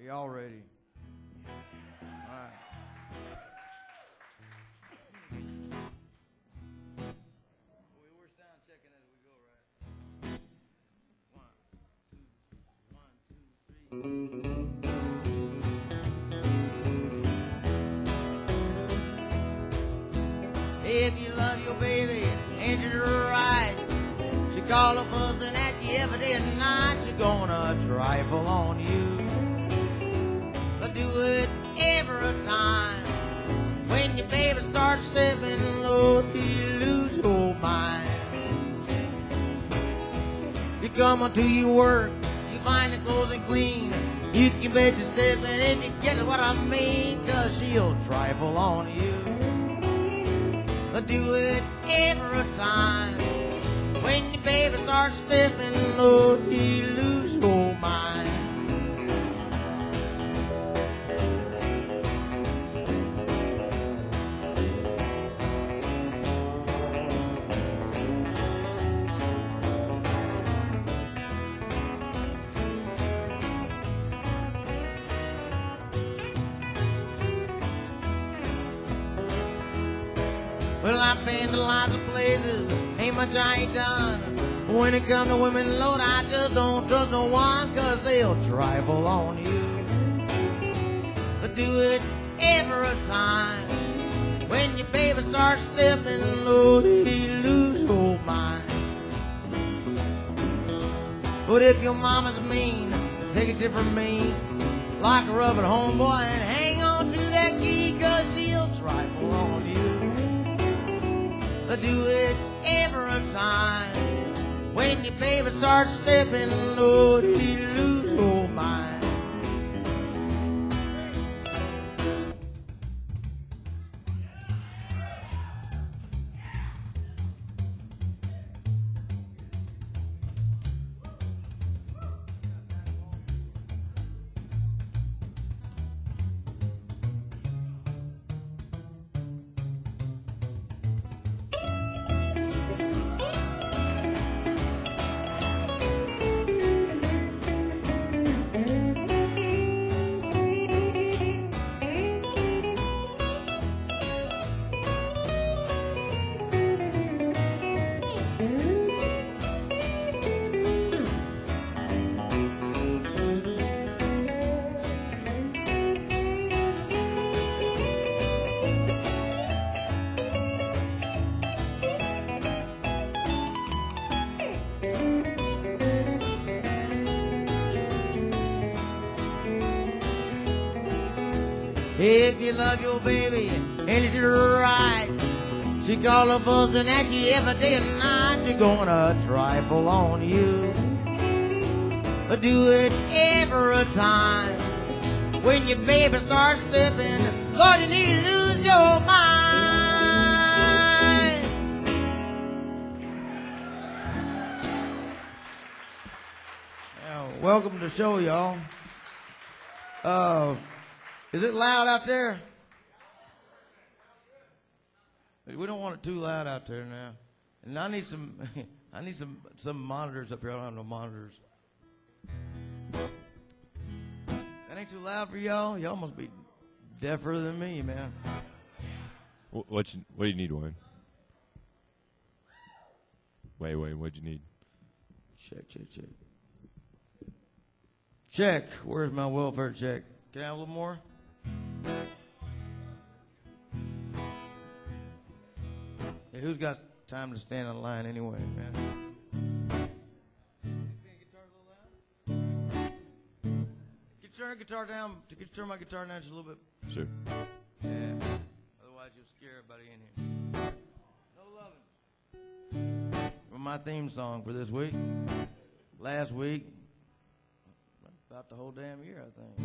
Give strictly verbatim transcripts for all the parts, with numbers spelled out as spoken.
y'all ready? All right. We're sound checking as we go, right? One, two, one, two, three. If you love your baby, ain't it right? She call her fussing at you every day and night. She gonna trifle on you, but do it every time. When your baby starts stepping low, you lose your mind. You come on to your work, you find the clothes and clean. You can bet you're stepping if you get what I mean, 'cause she'll trifle on you. But do it every time. When your baby starts stepping low, you lose your mind. Well, I've been to lots of places, ain't much I ain't done. When it comes to women, Lord, I just don't trust no one, 'cause they'll trifle on you. But do it every time. When your baby starts stepping low, you lose your mind. But if your mama's mean, take it different me. Lock her up at home, boy, and hang on to that key, 'cause she'll trifle on you. But do it every time. When your baby starts stepping low, you lose your mind. If you love your baby, ain't it right? She call her fussing at you every day and night. She gonna trifle on you, but do it every time. When your baby starts stepping, Lord, you need to lose your mind. Well, welcome to the show, y'all. Uh, Is it loud out there? We don't want it too loud out there now. And I need some, I need some, some monitors up here. I don't have no monitors. That ain't too loud for y'all? Y'all must be deafer than me, man. What you, what do you need, Wayne? Wait, wait, what'd you need? Check, check, check. Check. Where's my welfare check? Can I have a little more? Hey, who's got time to stand in line anyway, man? Can you turn the guitar down? Can you turn my guitar down just a little bit? Sure. Yeah. Otherwise, you'll scare everybody in here. No loving. For my theme song for this week. Last week. About the whole damn year, I think.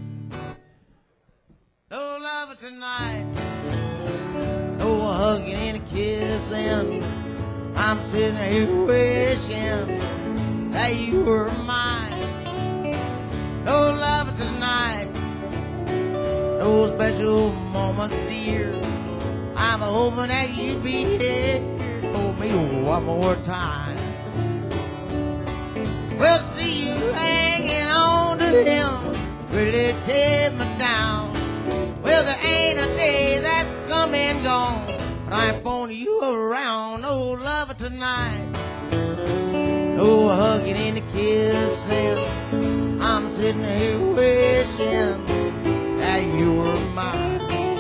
No love tonight, no hugging and a kissing. I'm sitting here wishing that you were mine. No love tonight, no special moments, dear. I'm hoping that you'd be here for me one more time. We'll see you hanging on to him really tear me down. Well, there ain't a day that's come and gone, but I'm phoning you around, oh lover tonight. No hugging and a kissing, I'm sitting here wishing that you were mine.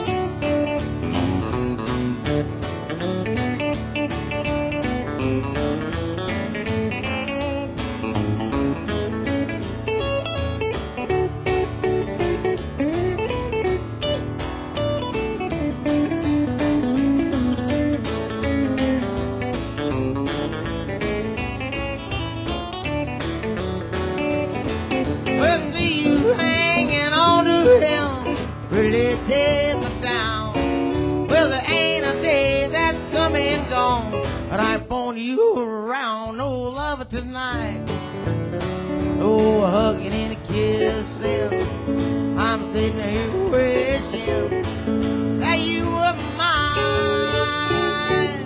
Well, see you hanging on to him, really tear me down. Well, there ain't a day that's come and gone, but I'm phoning you around, oh lover tonight. Oh, hugging and a kissing, I'm sitting here wishing that you were mine.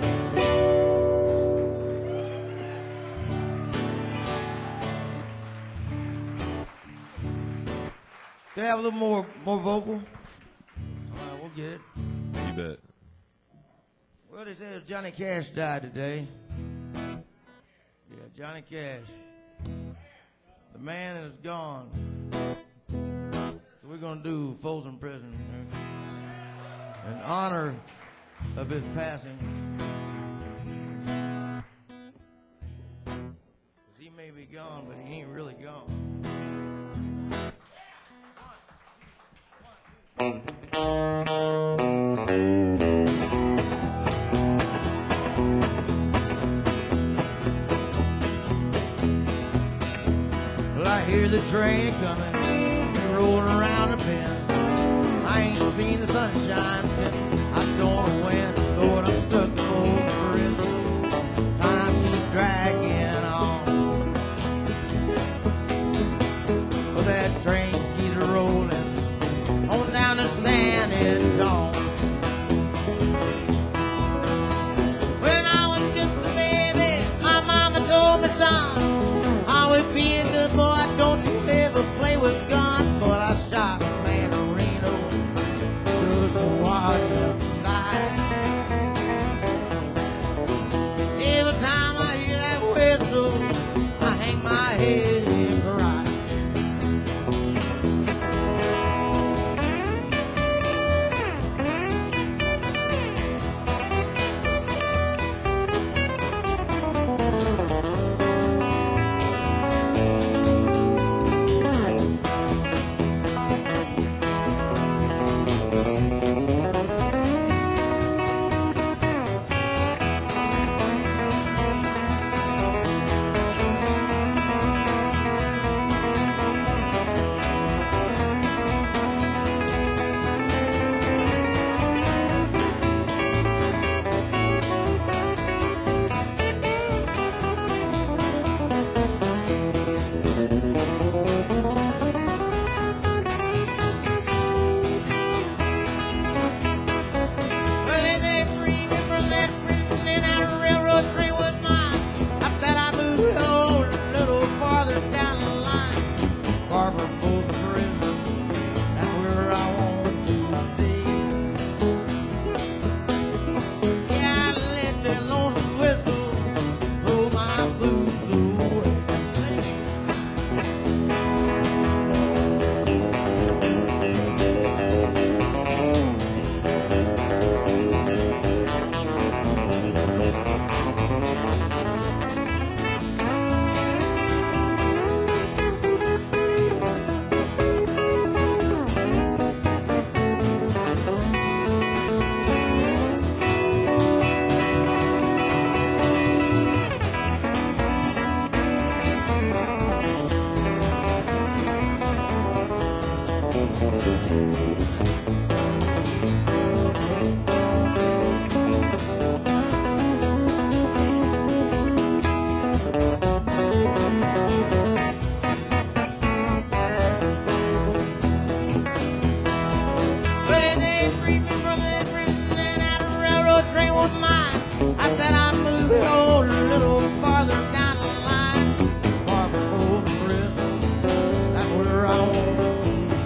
Can I have a little more, more vocal? All right, we'll get it. You bet. Well, they said Johnny Cash died today. Yeah, Johnny Cash. The man is gone. So we're going to do Folsom Prison in honor of his passing. 'Cause he may be gone, but he ain't really gone. Well, I hear the train coming, rolling around the bend. I ain't seen the sunshine since I don't know when. Lord, I'm stuck in old prison. Time keeps dragging on. Well, that train keeps rolling on down to San Antonio. When I was just a baby, my mama told me, son, always be a good boy, don't you ever play with guns. But I shot a man in Reno just to watch him die. Every time I hear that whistle, I hang my head and cry. Well, they freed me from that prison and that railroad train was mine. I bet I moved on a little farther down the line. Far from Folsom Prison, that's where I want to stay. Yeah, I let that lonesome whistle blow my blues away. Well, they freed me from that prison and that railroad train was mine. I bet I moved on a little farther down the line. Far from Folsom Prison, that's where I want to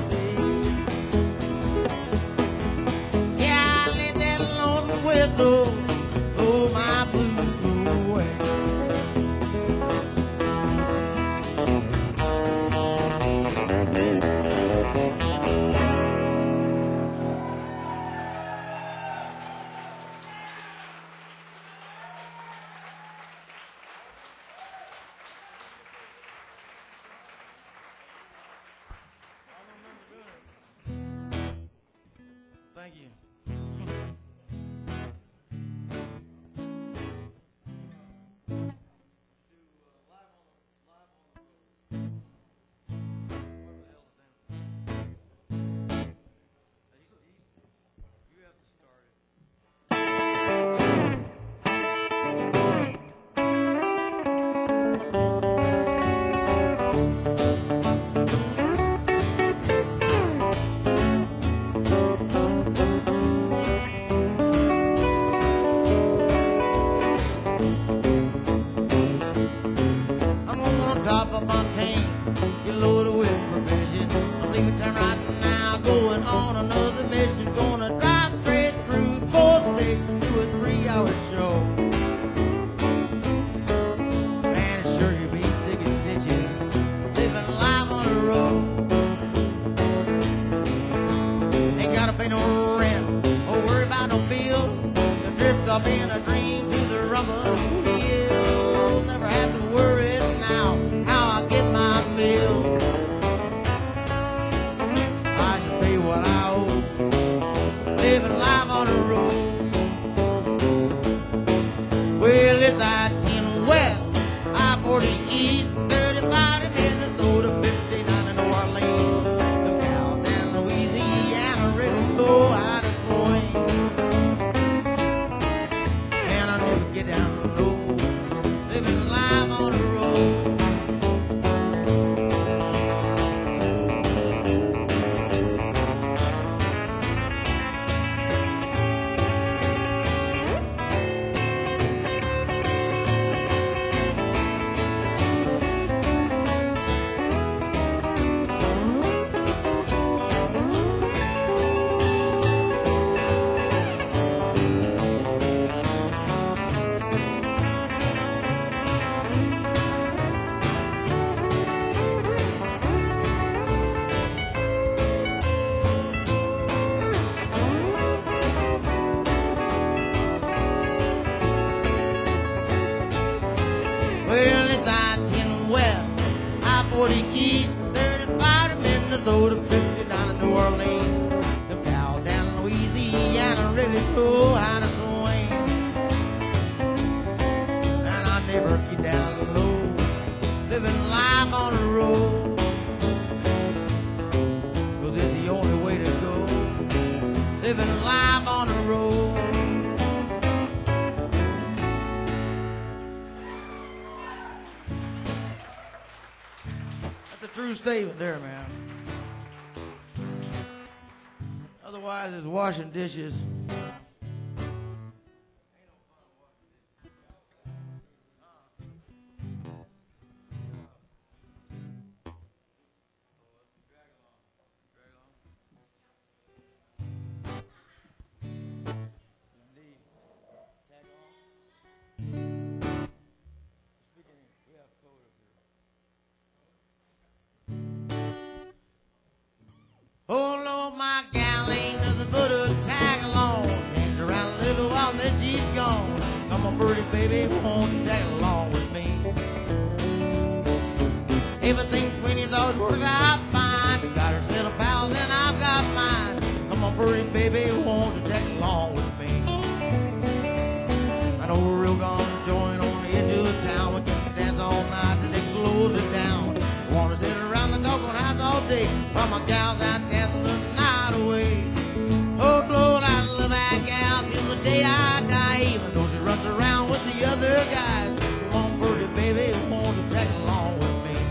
Thank you. Top of my tank, get loaded with provision. I'm leaving town right now, going on another mission. Gonna drive straight through four states, do a three-hour show. Man, it sure you be digging ditches, living life on the road. Ain't gotta pay no rent, or worry about no bills. I drift off in a dream to the rumble of the wheels. Never have to worry now. I just pay what I owe, living life on the road. Well, it's I ten West, I forty East, thirty-five to Minnesota, fifty-nine to New Orleans. Them gals down Louisiana really know how to swing. And I never get down the road, living life on the road. Well, it's I ten West, I forty East, thirty-five to Minnesota, fifty-nine to New Orleans. Them gals down in Louisiana really know how to swing. And I never get down low, living life on the road. 'Cause it's the only way to go, living life on the road. That's a true statement there, man. Otherwise, it's washing dishes. Oh Lord, my gal ain't nothing but a tag along. Hangs around a little while, then she's gone. Come on, pretty baby, won't you tag along with me? Everything Queenie's always works out fine. She got herself a pal, then I've got mine. Come on, pretty baby, won't you tag along with me? I know we're real gonna join on the edge of the town. We can dance all night till they close it down. I wanna sit around the doggone house all day while my gals out dancing the night away. Oh Lord, I love that gal till the day I die, even though she runs around with the other guys. Come on, pretty baby, won't you tag along with me?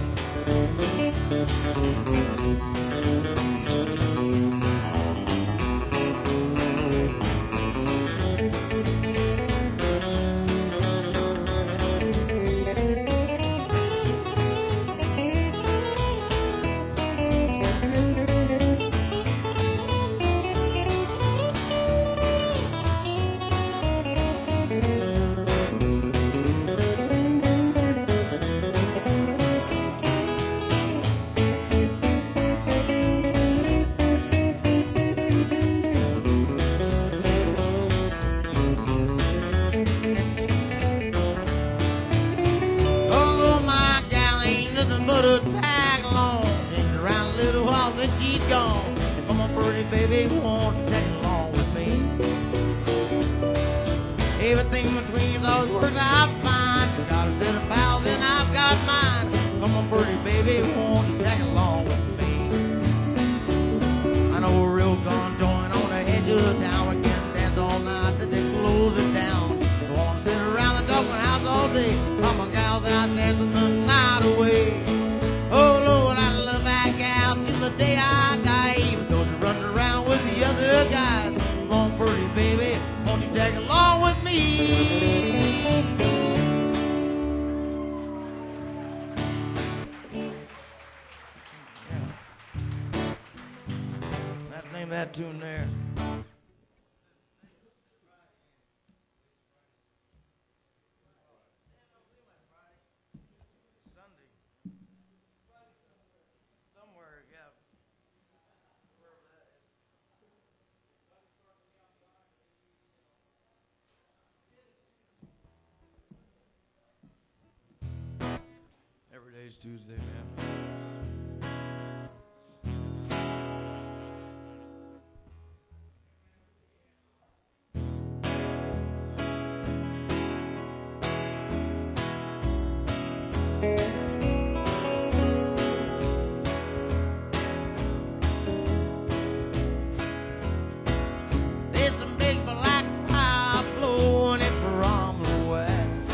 Oh, my gal ain't nothing but a tag along. Just around a little while, then she's gone. Come on, pretty baby, won't you tag along Everything between those words I find. You got a set of pals and I've got mine. Come on, pretty baby, won't you tag along with me? I know a real gun joint on the edge of town. We can dance all night till they close it down. Go on, sit around the Dublin house all day. All my gals out dancing the night away. Oh Lord, I love that gal till the day I die. Even though she runs around with the other guys. Come on, pretty baby, won't you tag along with me? Let's name that tune there. Sunday. Somewhere, yeah. Every day's Tuesday, man. There's some big black cloud blowing it from the west.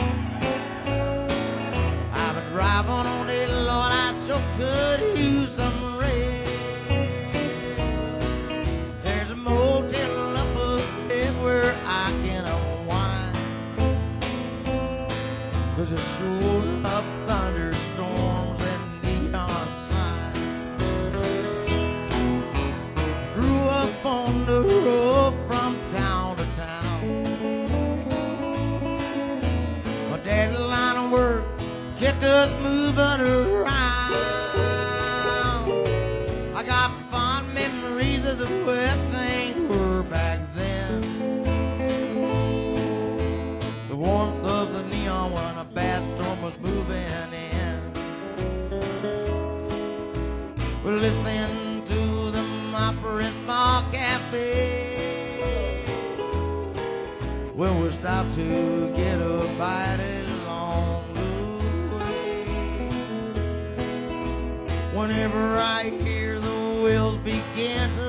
I've been driving on it, Lord, I sure could use some rest. There's a motel up ahead where I can unwind. 'Cause it's sure up thunderstorms and neon signs. Grew up on the road from town to town. My daddy's line of work kept us moving around. I got fond memories of the way things were back then. The warmth of the neon when a bad storm was moving in. We listened to the opera in small cafe when we stopped to get a bite along the way. Whenever I hear the wheels begin to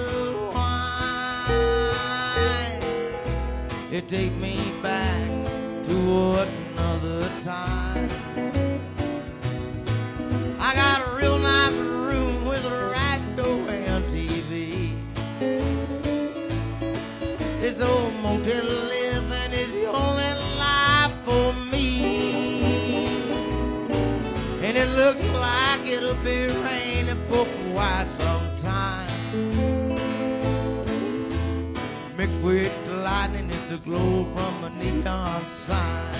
whine, it takes me back to another time. I got a real nice room with a radio and T V. This old motel living is the only life for me. And it looks like it'll be raining for quite some time. Mixed with the lightning is the glow from a neon sign.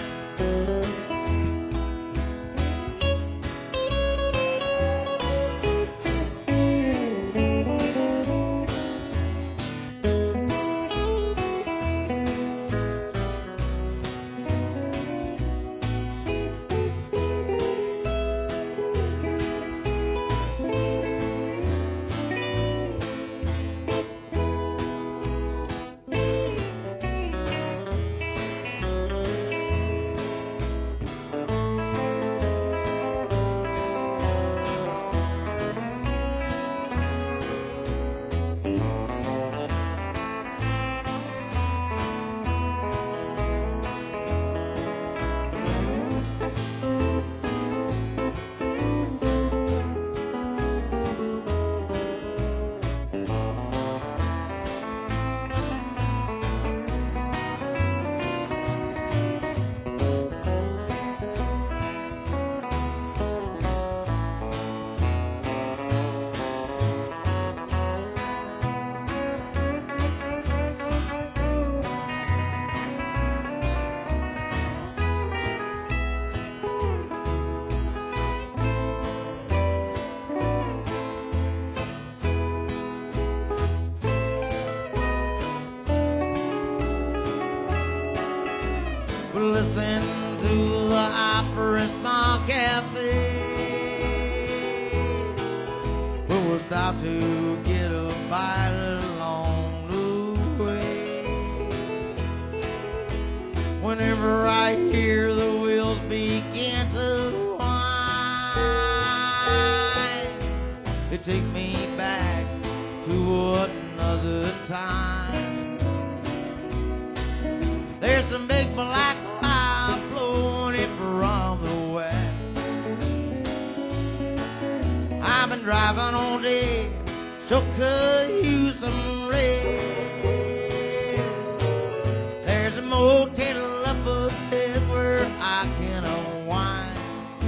Listen to the opera in small cafe. We will stop to get a bite along the way. take me back to another time. There's some big black cloud blowing in from the west. I've been driving all day, so could use some rest. There's a motel up ahead where I can unwind,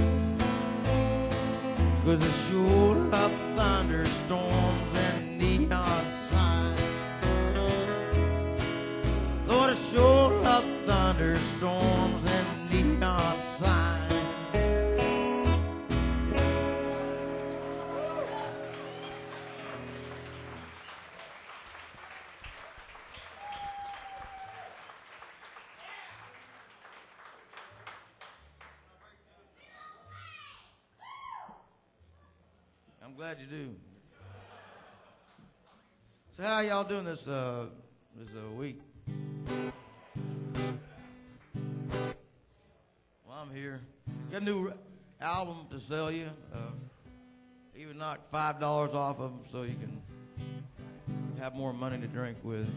'cause I sure love thunderstorms and neon signs. Lord, I sure love thunderstorms and neon signs. I'm glad you do. So how y'all doing this uh, this uh, week? Well, I'm here. Got a new album to sell you. Uh, even knocked five dollars off of them so you can have more money to drink with.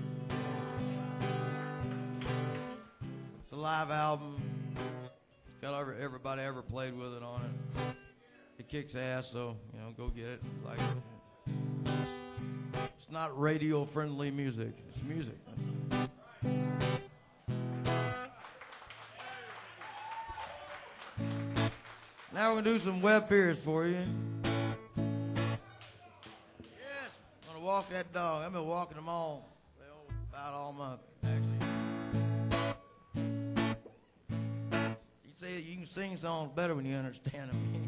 It's a live album. It's got every, everybody ever played with it on it. It kicks ass, so, you know, go get it. Like, it's not radio-friendly music. It's music. Now we're going to do some Webb Pierce for you. Yes, I'm going to walk that dog. I've been walking them all, well, about all month, actually. You say you can sing songs better when you understand them.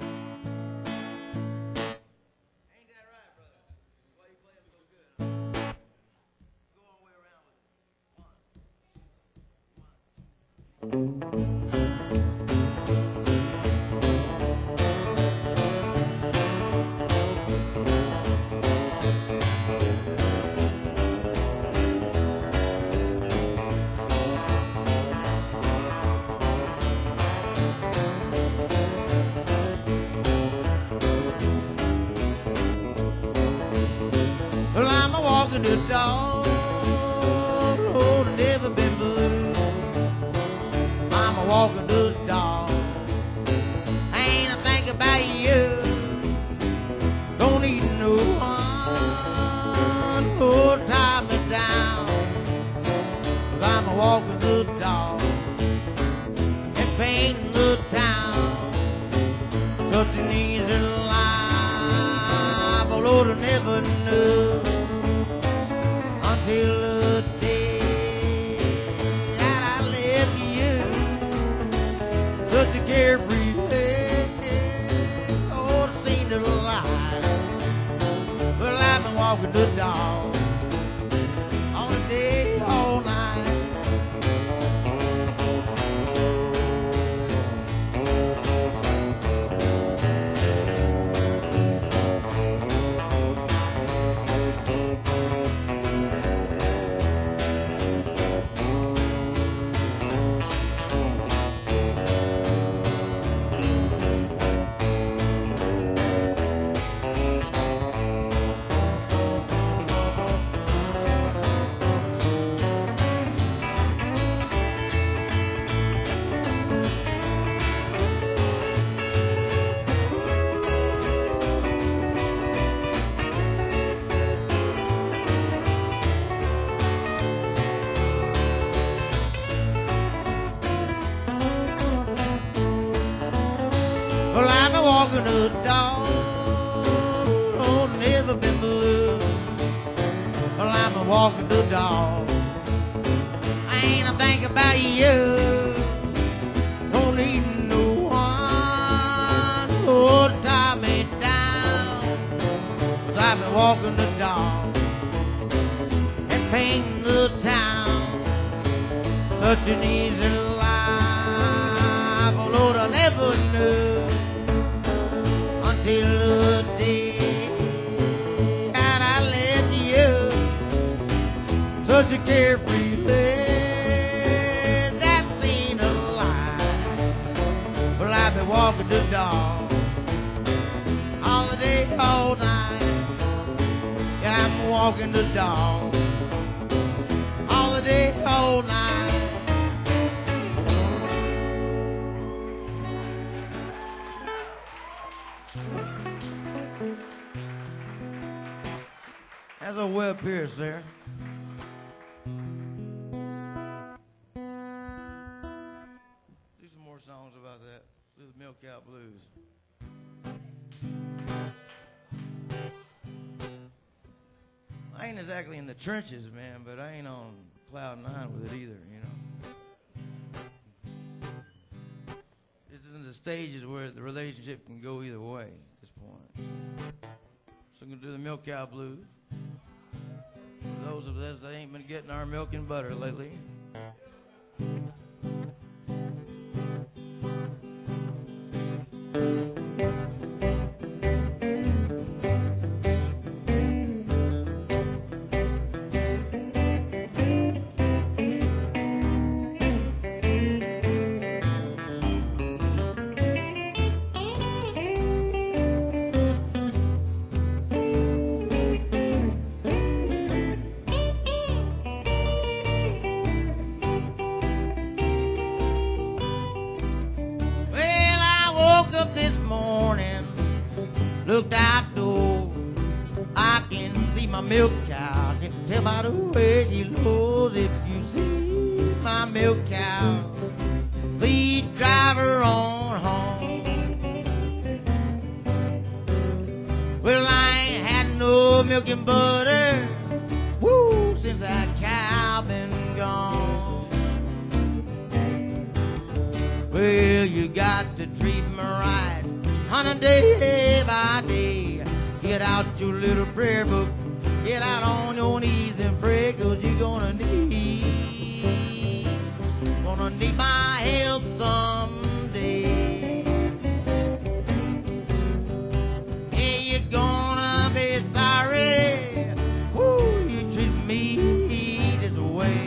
Well, I'm a walking the dog, oh, never been blue. I'm a walking the dog, ain't a think about you. Don't need no one to tie me down, 'cause I'm a walking the dog and painting the town. Such an easy life, oh Lord, I never knew until the day that I left you. Such a carefree day, oh, it seemed a lie. Well, I've been walking the dog all day, all night. Well, I've been walking the dog, oh, never been blue. Well, I've been walking the dog, I ain't a think about you. Don't need no one oh, to tie me down, 'cause I've been walking the dog and painting the town. Such an easy life, oh Lord, I never knew until the day that I left you. Such a carefree life, that seemed a lie. Well, I've been walking the dog all the day, all night. walking the dog all the day, all night. That's a Webb Pierce there. Do some more songs about that. Do the Milk Cow Blues. I ain't exactly in the trenches, man, but I ain't on cloud nine with it either, you know. It's in the stages where the relationship can go either way at this point. So I'm going to do the Milk Cow Blues. For those of us that ain't been getting our milk and butter lately. Looked out door, I can see my milk cow. I can tell by the way she lows. If you see my milk cow, please drive her on home. Well, I ain't had no milk and butter, woo, since that cow been gone. Well, you got to treat me right on a day by day. Get out your little prayer book, get out on your knees and pray, cause you're gonna need, gonna need my help someday. Yeah, you're gonna be sorry, woo, you treat me this way.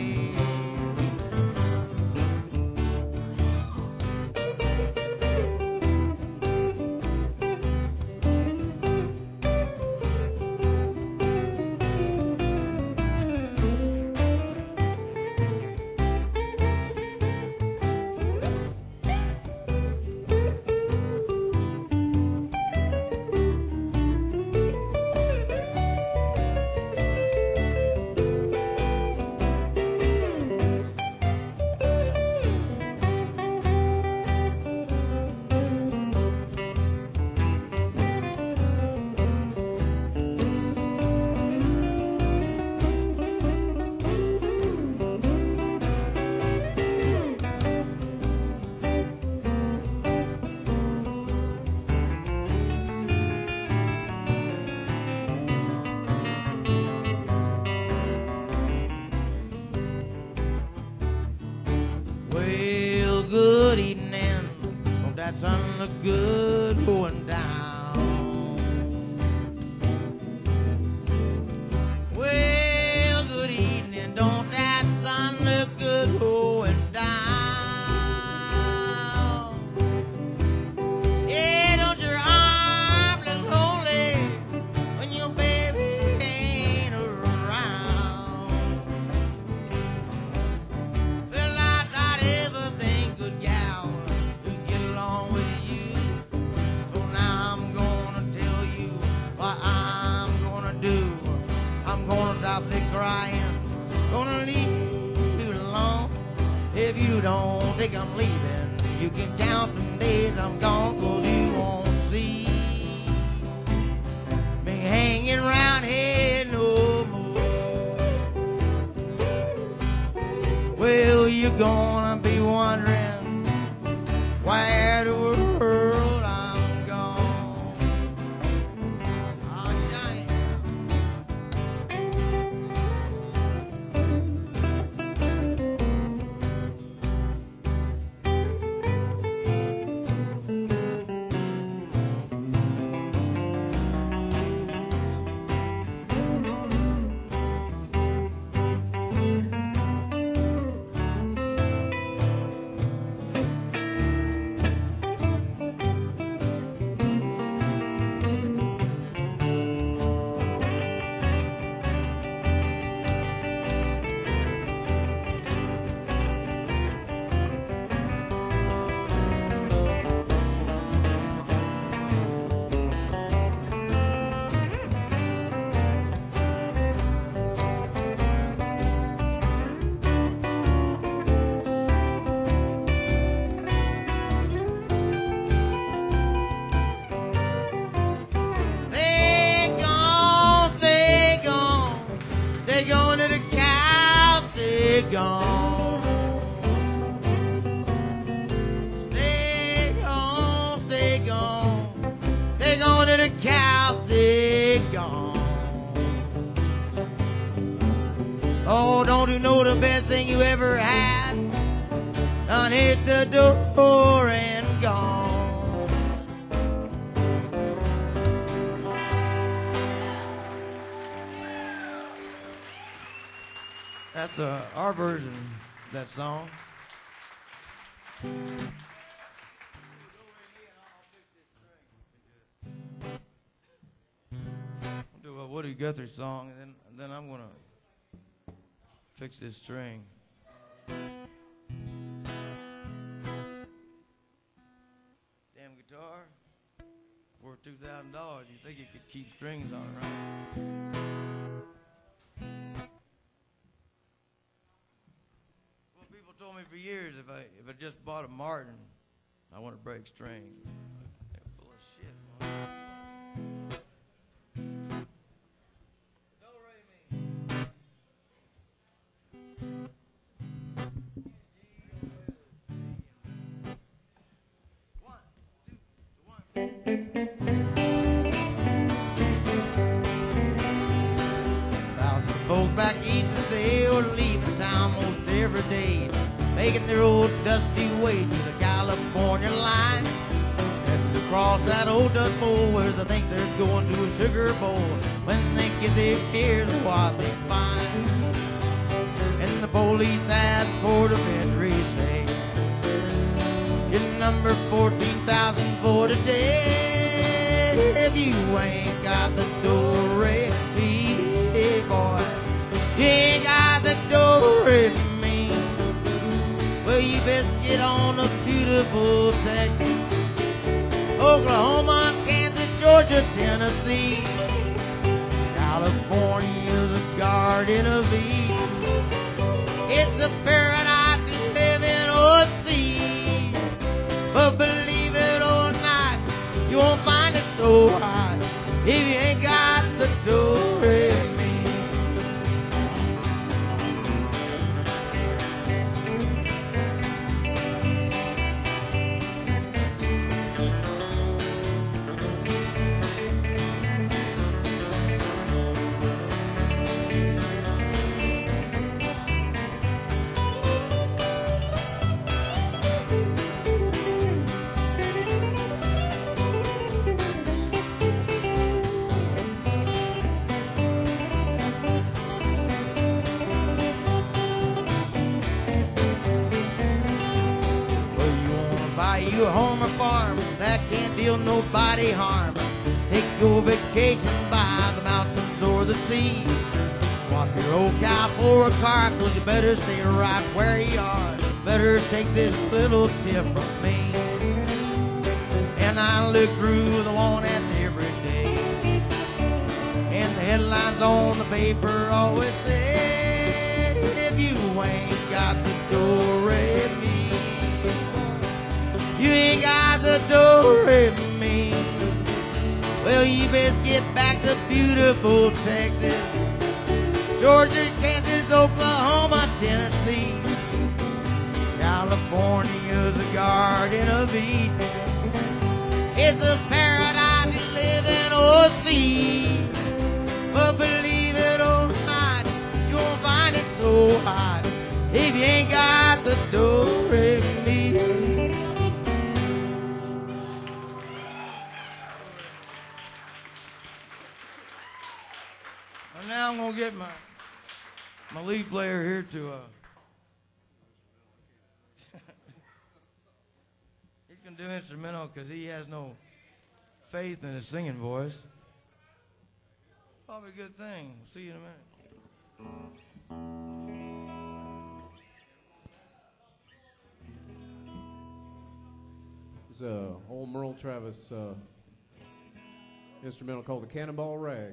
Good evening, oh, that sun look good going down. Well, good evening, don't that sun look good going down? Yeah, don't your arms look lonely when your baby ain't around? Well, I tried everything, good gal, to get along with you. So now I'm gonna tell you what I'm gonna do. I'm gonna stop the crying, gonna leave you alone. If you don't think I'm leaving, you can count them days I'm gone, cause you won't see me hanging around here no more. Well, you're gonna be wondering where the world I'm gone. Oh, Johnny. gone. Stay gone, stay gone, stay gone to the cow, stay gone. Oh, don't you know the best thing you ever had done hit the door and gone? That's uh, our version of that song. I'll do a Woody Guthrie song, and then, and then I'm going to fix this string. Damn guitar for two thousand dollars. You think it could keep strings on it, right? Well, people told me for years if I if I just bought a Martin, I want to break strings. They're full of shit. Man. Folks back east and say we're leaving town most every day, making their old dusty way to the California line. Heading to cross that old dust bowl where they think they're going to a sugar bowl. When they get there, here's what they find. And the police at Port of Entry say, get number fourteen thousand for today. If you ain't got the door ready, boy, you ain't got the door in me. Well, you best get on a beautiful Texas, Oklahoma, Kansas, Georgia, Tennessee. California's a garden of Eden. It's a paradise to live in or see. But believe it or not, you won't find it so hot if you ain't got the door in me. You a home or farm that can't deal nobody harm. Take your vacation by the mountains or the sea. Swap your old cow for a car, cause you better stay right where you are. Better take this little tip from me. And I look through the one that's every day, and the headlines on the paper always say, if you ain't got the door in me, you ain't got the door in me. Well, you best get back to beautiful Texas, Georgia, Kansas, Oklahoma, Tennessee. California's a garden of Eden. It's a paradise to live in or see. But believe it or not, you won't find it so hot if you ain't got the door in me. Now I'm gonna get my my lead player here to uh he's gonna do instrumental because he has no faith in his singing voice. Probably a good thing. We'll see you in a minute. It's a old Merle Travis uh, instrumental called the Cannonball Rag.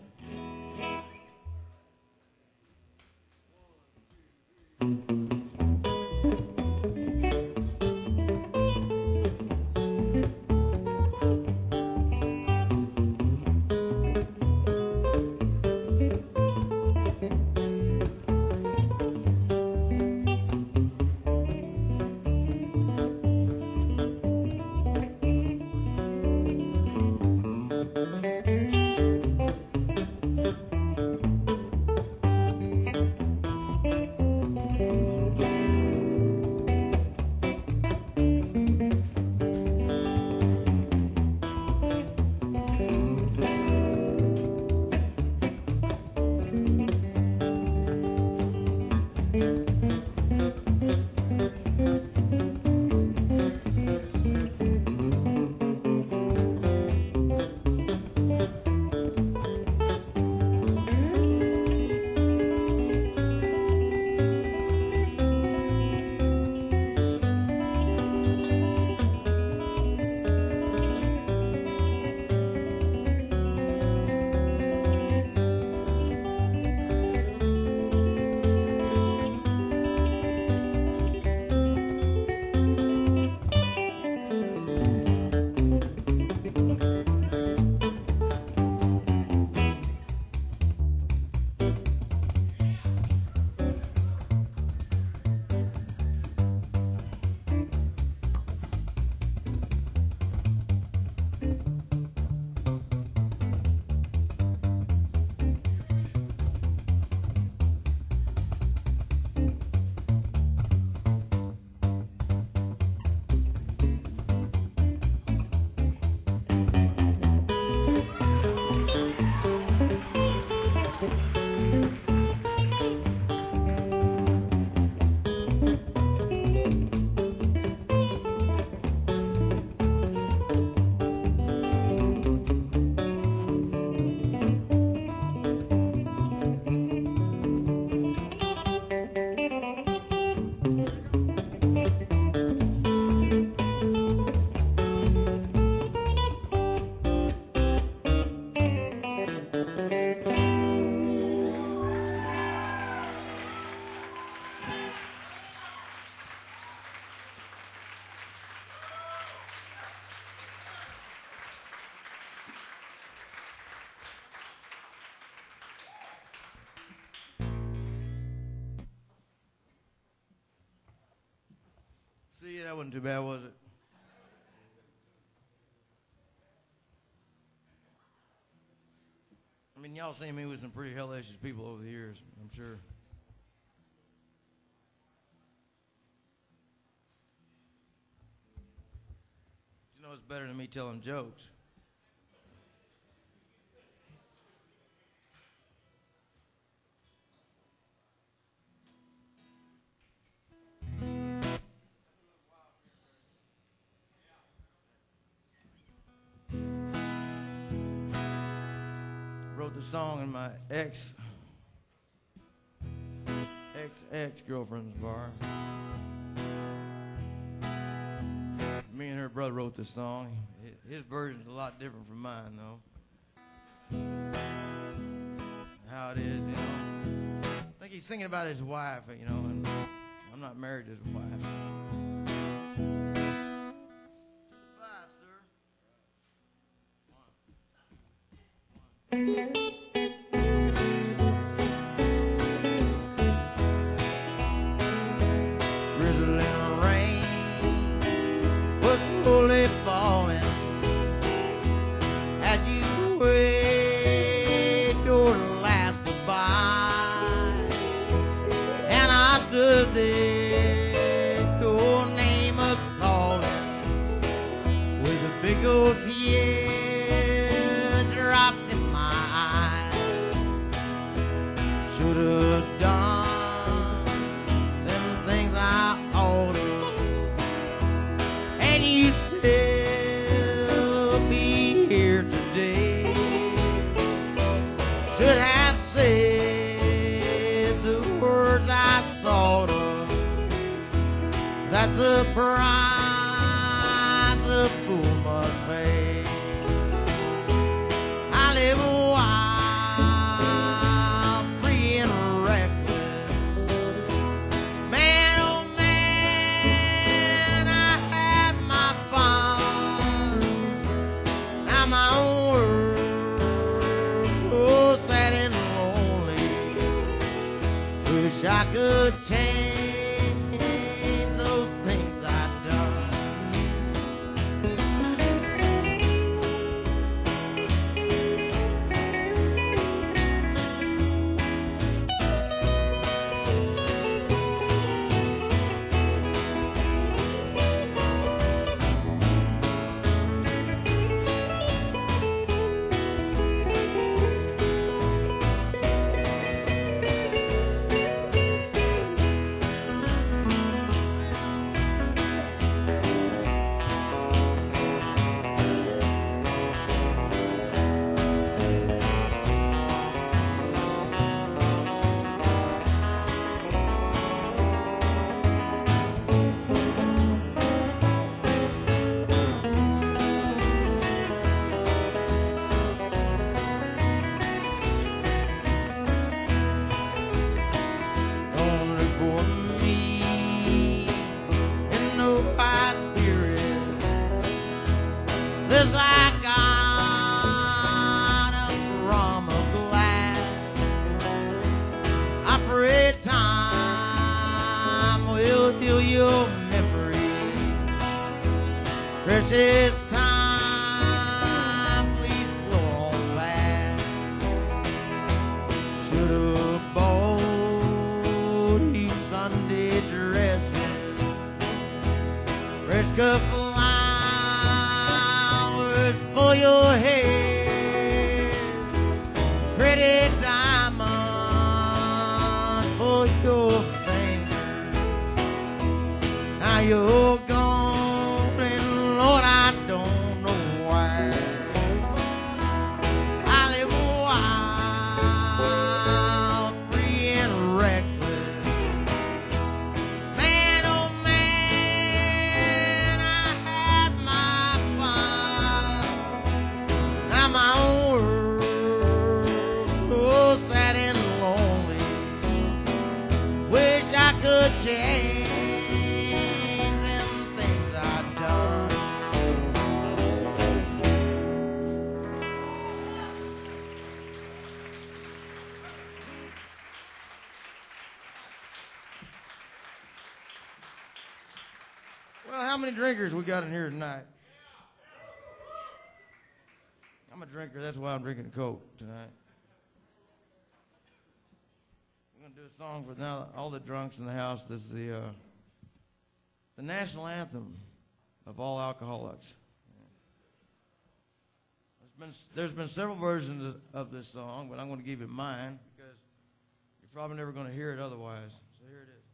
wasn't too bad, was it? I mean, y'all seen me with some pretty hellacious people over the years, I'm sure. You know, it's better than me telling jokes. Wrote the song in my ex ex ex girlfriend's bar. Me and her brother wrote this song. His version's a lot different from mine, though. How it is, you know. I think he's singing about his wife, you know, and I'm not married to his wife. Five, sir. Drizzling rain was slowly falling as you waved your last goodbye, and I stood there, your name a calling, with a big old tear drops in my eyes. Should have done them things I ought to, and you still be here today. Should have said the words I thought of. That's the price a fool must pay. I live wild, free and reckless. Man, oh man, I had my fun. Now my own world's so sad and lonely. Wish I could change those things I've done. Only for me in no high spirit. This I got up from a glass. I pray time will heal your memory. Precious time, please go on back. Should've bought these Sunday dresses, fresh cut flowers for your hair, pretty diamonds for your fingers. Now you're gone, and Lord, I don't know why. I live wild, free and reckless. Man, oh man, I had my fun. Now my own world's so sad and lonely. Wish I could change them things I've done. Well, how many drinkers we got in here tonight? I'm a drinker. That's why I'm drinking Coke tonight. I'm going to do a song for now all the drunks in the house. This is the, uh, the national anthem of all alcoholics. There's been, there's been several versions of this song, but I'm going to give you mine because you're probably never going to hear it otherwise. So here it is.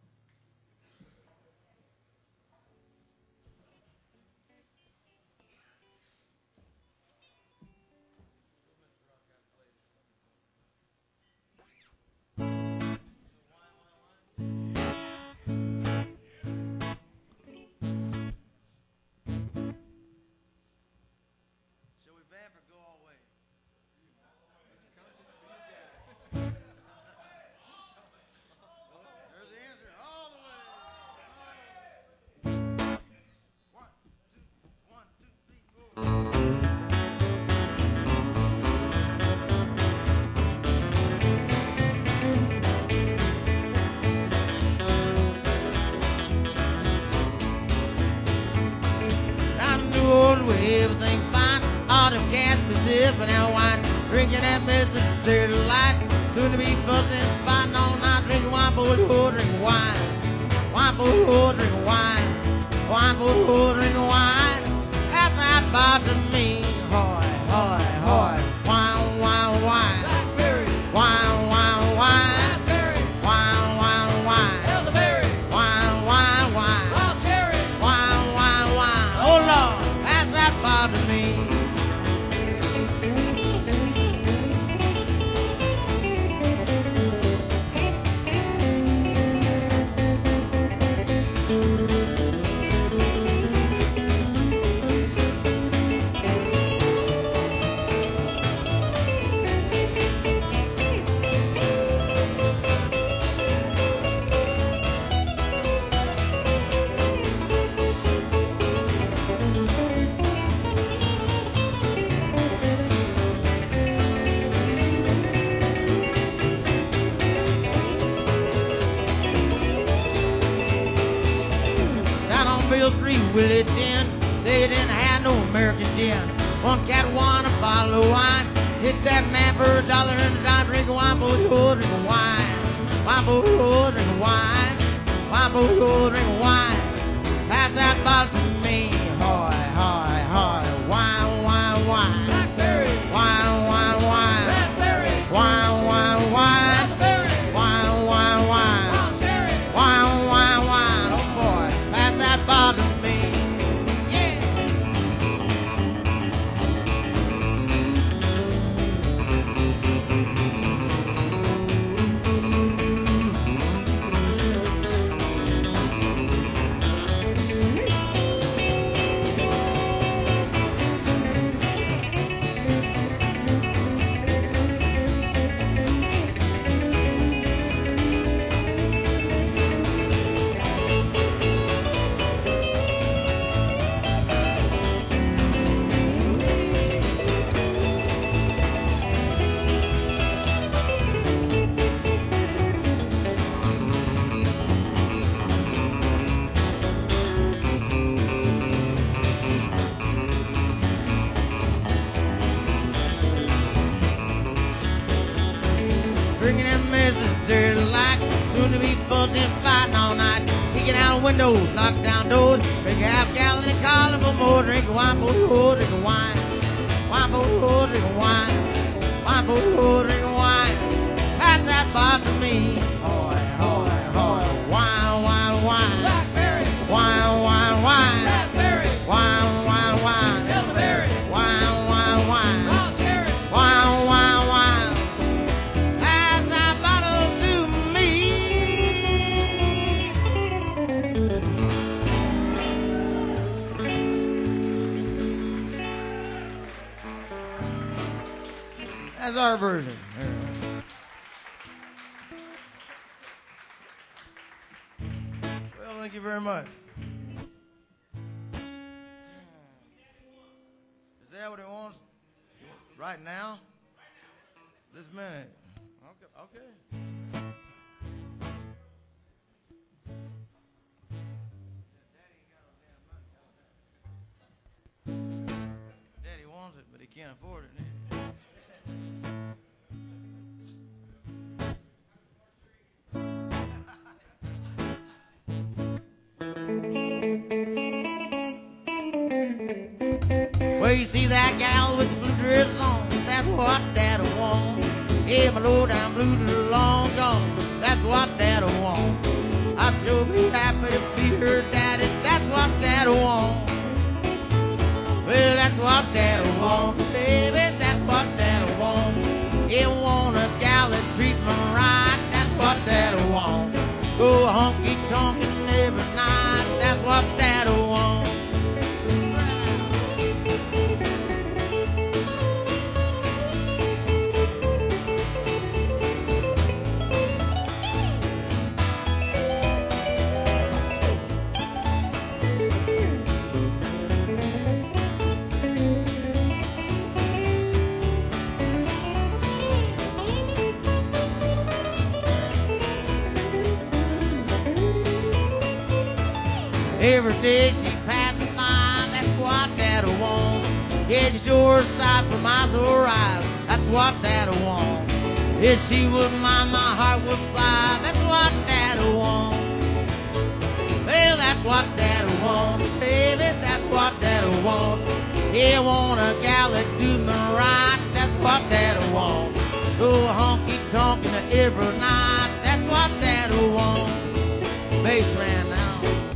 Everything fine, all them cats be sipping that wine, drinking that Mississippi Light. Soon to be fussing, fighting all night, drinking wine, boy, who drinking wine. Wine, boy, who drinking wine. Wine, boy, who drinking wine. That's that about to me. Hoy, hoy, hoy. Wine, wine, wine. Blackberry. Wine, wine, wine. Raspberry. Wine, wine, wine. Elderberry. Wine, wine, wine. Wild cherry. Wine, wine, wine. Oh Lord. About me. Willie Dent, they didn't have no American gin. One cat won a bottle of wine. Hit that man for a dollar and a dime. Drink wine, boy, oh, drink wine. Wine, boy, oh, drink wine. Wine, boy, oh, drink wine. Pass that bottle to me. Hoy, hoy, hoy. Wine, wine, wine. Blackberry. Wine, wine, wine. Raspberry. Wine, wine, wine. Raspberry. Wine, wine, wine. Wild cherry. Wine, wine, wine. Oh boy, pass that bottle to me. Drinking that Mississippi Light, soon to be buzzing, fighting all night. Kicking out windows, knock down doors. Drink a half gallon and calling for more. Drink a wine, boy, oh, drink a wine. Wine, boy, oh, drink a wine. Wine, boy, oh, drink a wine. Pass that bottle to me. Hoy, hoy, hoy. Wine, wine, wine. Blackberry. Wine, wine, wine. Raspberry. Wine, wine, wine. Elderberry. Wine, wine, wine. Wild cherry. Wine, wine, wine. Pass that bottle to me. That's our version. Well, thank you very much. Is that what he wants? Right now? This minute? Okay. Okay. Daddy ain't got no damn mind. can't afford it. Well, you see that gal with the blue dress on, that's what Daddy want. Yeah, my low down blue long gone, that's what Daddy want. I'm sure be happy to be her daddy, that's what Daddy want. Well, that's what Daddy want, baby, that's what Daddy want. He want a gal that treat me right, that's what Daddy want. Go honky tonkin' every night, that's what Daddy want. Every day she passes by, that's what Daddy wants. Yeah, she sure stop for miles to ride, that's what Daddy wants. If she would mind, my heart would fly, that's what Daddy wants. Well, that's what Daddy wants, baby, that's what Daddy wants. He want a gal that do me right, that's what Daddy wants. Go honky tonkin' every night, that's what Daddy wants. Bassman now.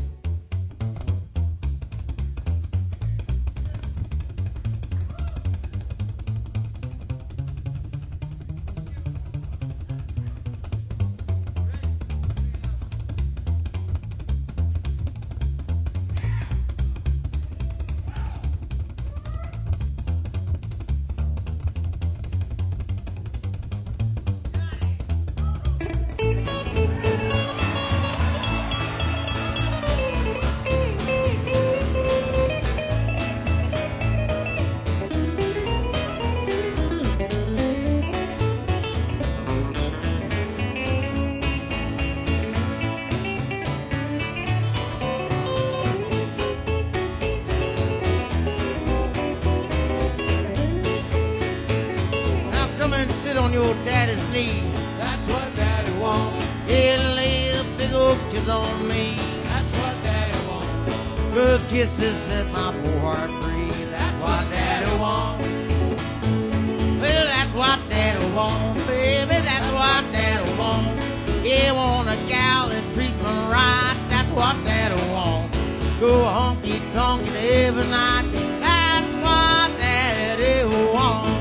On your daddy's knee, That's what Daddy wants. he'll lay a big old kiss on me. That's what Daddy wants. First kisses set my poor heart free. That's what Daddy wants. Well, that's what Daddy wants, baby. That's what Daddy wants. He want a gal that treat me right. That's what Daddy wants. Go honky tonkin' every night. That's what Daddy wants.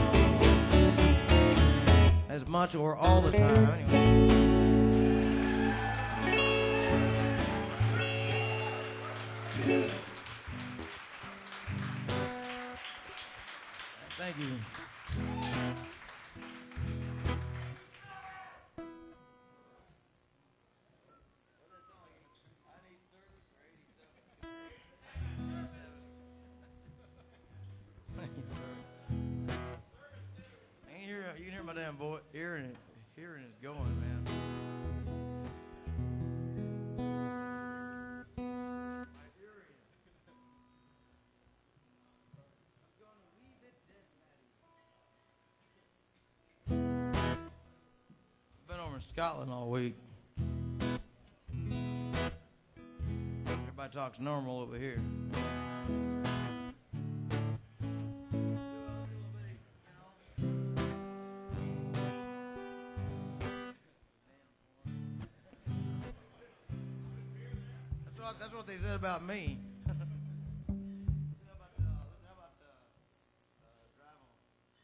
As much or all the time, anyway. Thank you. You can hear my damn voice. Hearing it, hearing is going, man. I've been over in Scotland all week. Everybody talks normal over here. That's what they said about me. How about, uh, how about uh, uh, drive on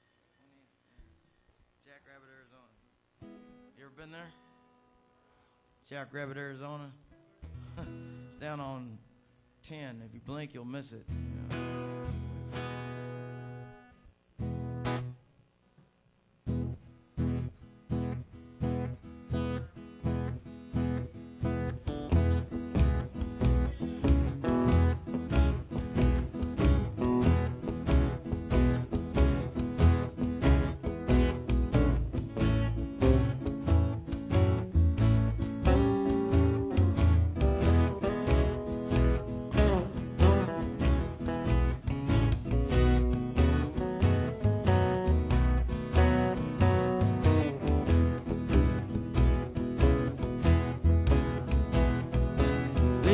Jackrabbit, Arizona? You ever been there? Jackrabbit, Arizona? It's down on ten. If you blink, you'll miss it. Yeah.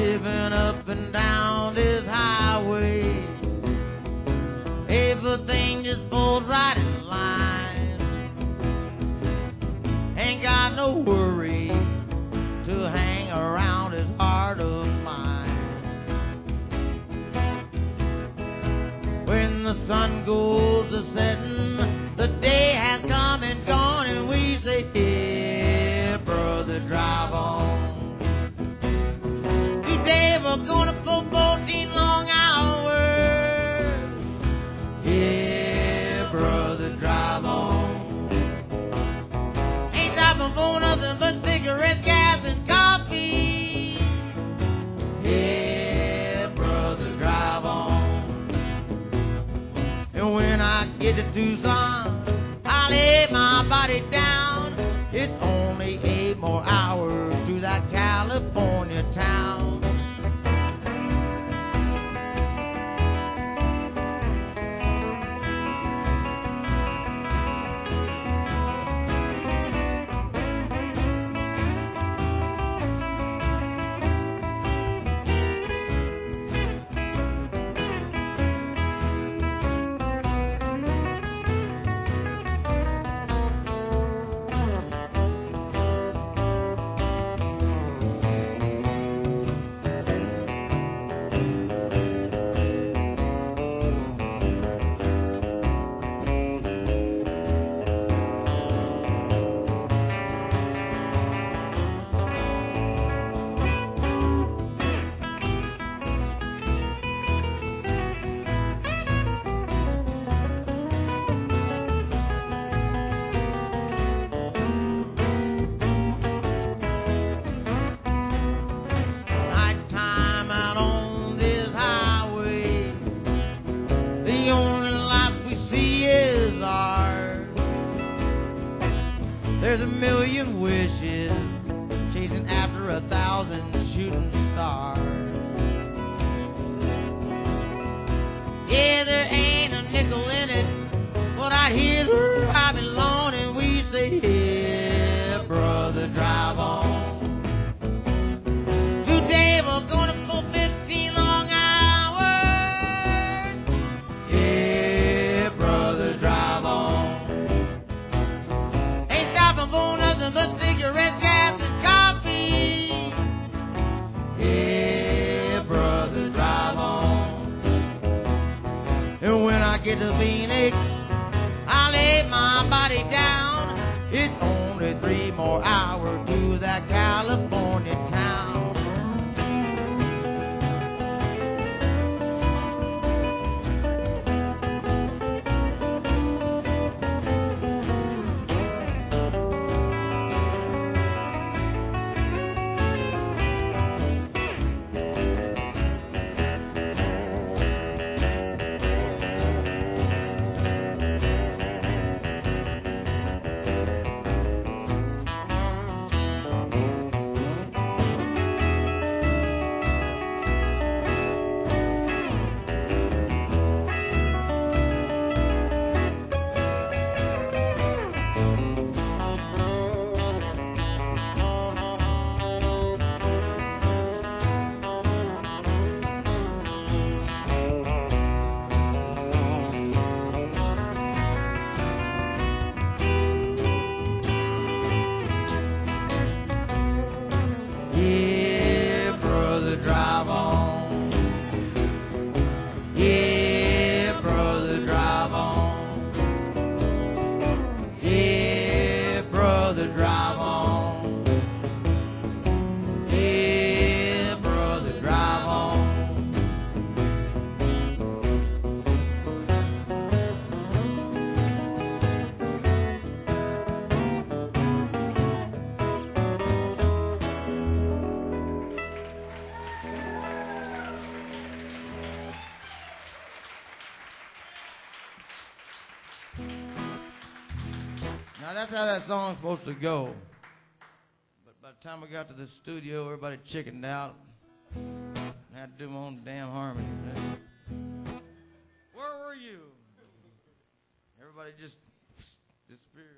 living up and down this highway. Everything just falls right in line. Ain't got no worry to hang around this heart of mine. When the sun goes a setting, the day has come and gone, and we say, "Here, brother, drive on." Today we're gonna pull fourteen long hours. Yeah, brother, drive on. Ain't stopping for nothing but cigarettes, gas, and coffee. Yeah, brother, drive on. And when I get to Tucson, I lay my body down. It's only eight more hours to that California town. Nighttime out on this highway, the only life we see is ours. There's a million wishes chasing after a thousand shooting stars. Yeah, there ain't a nickel in it, but I hear the ride belong, and we say, "Yeah, brother, drive on." Today we're gonna pull fifteen long hours. Yeah, brother, drive on. Ain't stopping for nothing but cigarettes, gas, and coffee. Yeah, brother, drive on. And when I get to Phoenix, I lay my body down. It's only three more hours to that California town. Yeah, brother, drive on. Yeah, brother, drive on. Yeah, brother, drive on. Yeah, brother, drive on. Now that's how that song's supposed to go. But by the time we got to the studio, everybody chickened out. I had to do my own damn harmonies. Right? Where were you? Everybody just disappeared.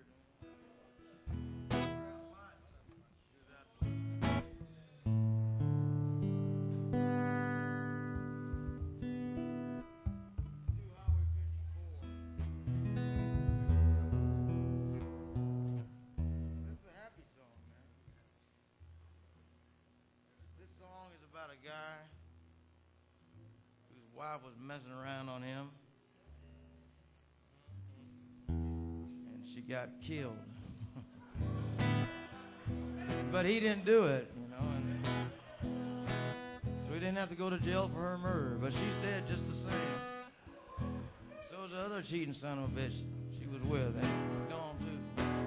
wife was messing around on him, and she got killed. But he didn't do it, you know, and so he didn't have to go to jail for her murder. But she's dead just the same. So's the other cheating son of a bitch she was with, and he's gone too.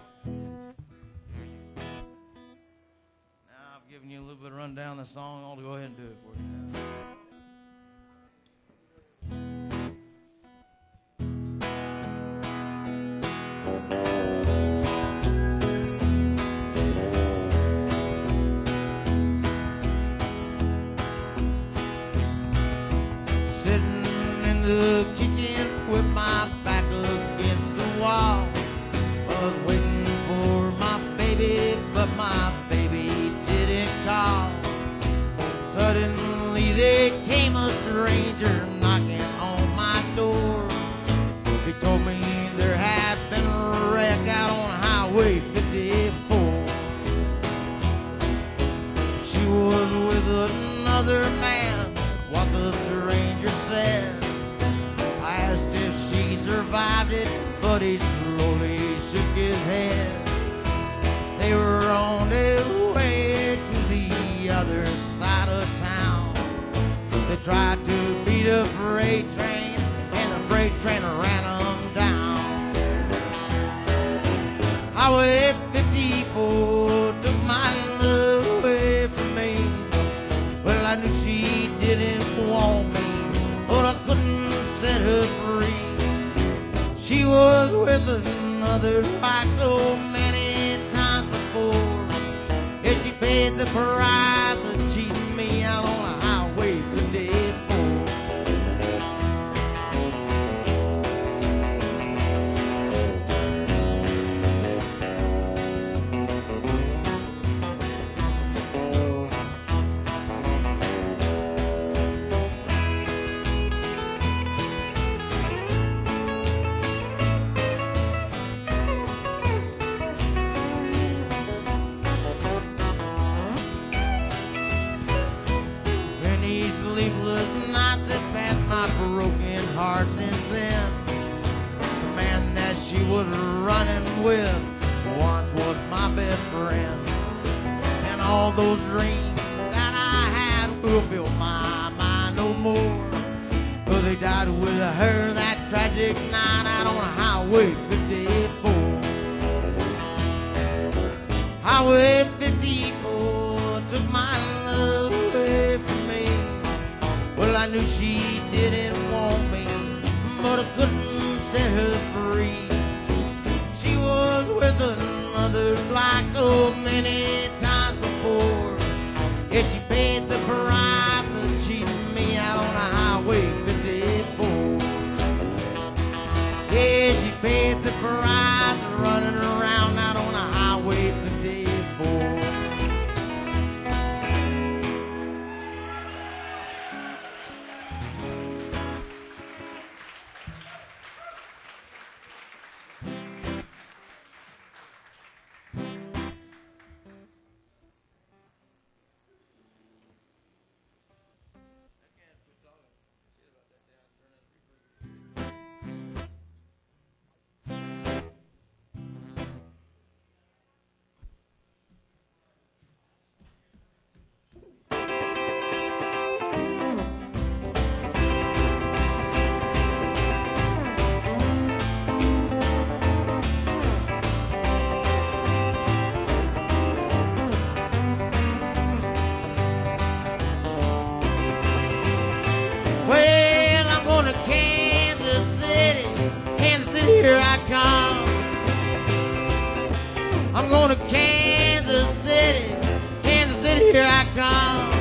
Now I've given you a little bit of rundown of the song. I'll go ahead and do it for you now. Sitting in the kitchen with my back against the wall, was waiting for my baby, but my baby didn't call. Suddenly there came a stranger knocking on my door. He told me there had been a wreck out on Highway fifty-four. She was with another man, what the stranger said. I asked if she survived it, but he slowly shook his head. They were on their way to the other side of town. They tried to beat a freight train, and the freight train ran them down. Highway fifty-four took my love away from me. Well, I knew she didn't want me, but I couldn't set her free. She was with another like so many times before. Yeah, she paid the price of cheating me out on a Highway fifty-four. Many sleepless nights that passed my broken heart since then. The man that she was running with once was my best friend. And all those dreams that I had will fill my mind no more. But they died with her that tragic night out on Highway fifty-four. Highway fifty-four took my love away from me. Well, I knew she didn't want me, but I couldn't set her free. She was with another like so many times before. Yeah, she paid the price of cheating me out on a Highway fifty-four. Yeah, she paid the price of running around out on a Highway fifty-four. Well, I'm going to Kansas City, Kansas City, here I come. I'm going to Kansas City, Kansas City, here I come.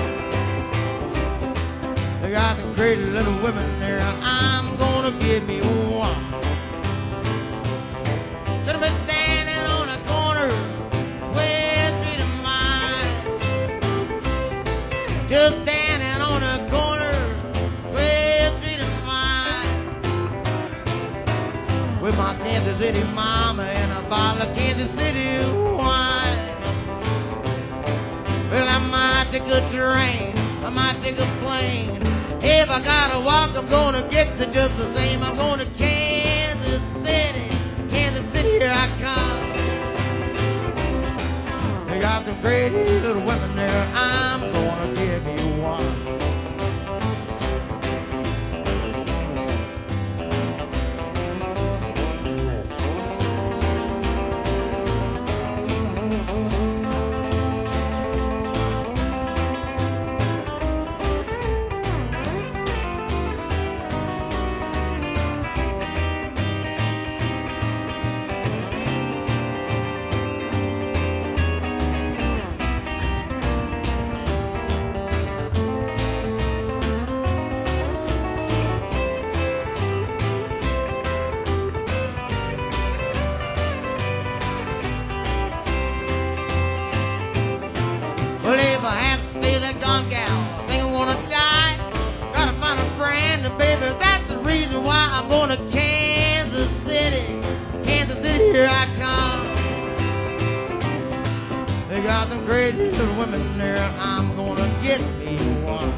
They got some great little women there, I'm going to give me one. Could have been standing on a corner, West Street of mine. Just standing on a corner, West Street of mine. With my Kansas City mama and a bottle of Kansas City wine. Well, I might take a train, I might take a plane, If I gotta walk, I'm gonna get there just the same. I'm going to Kansas City, Kansas City, here I come. They got some pretty little women there. I'm gonna give you one. Well, if I have to stay that gone gal, I think I'm gonna die. Gotta find a friend, and baby, that's the reason why I'm going to Kansas City. Kansas City, here I come. They got some crazy little women there. I'm gonna get me one.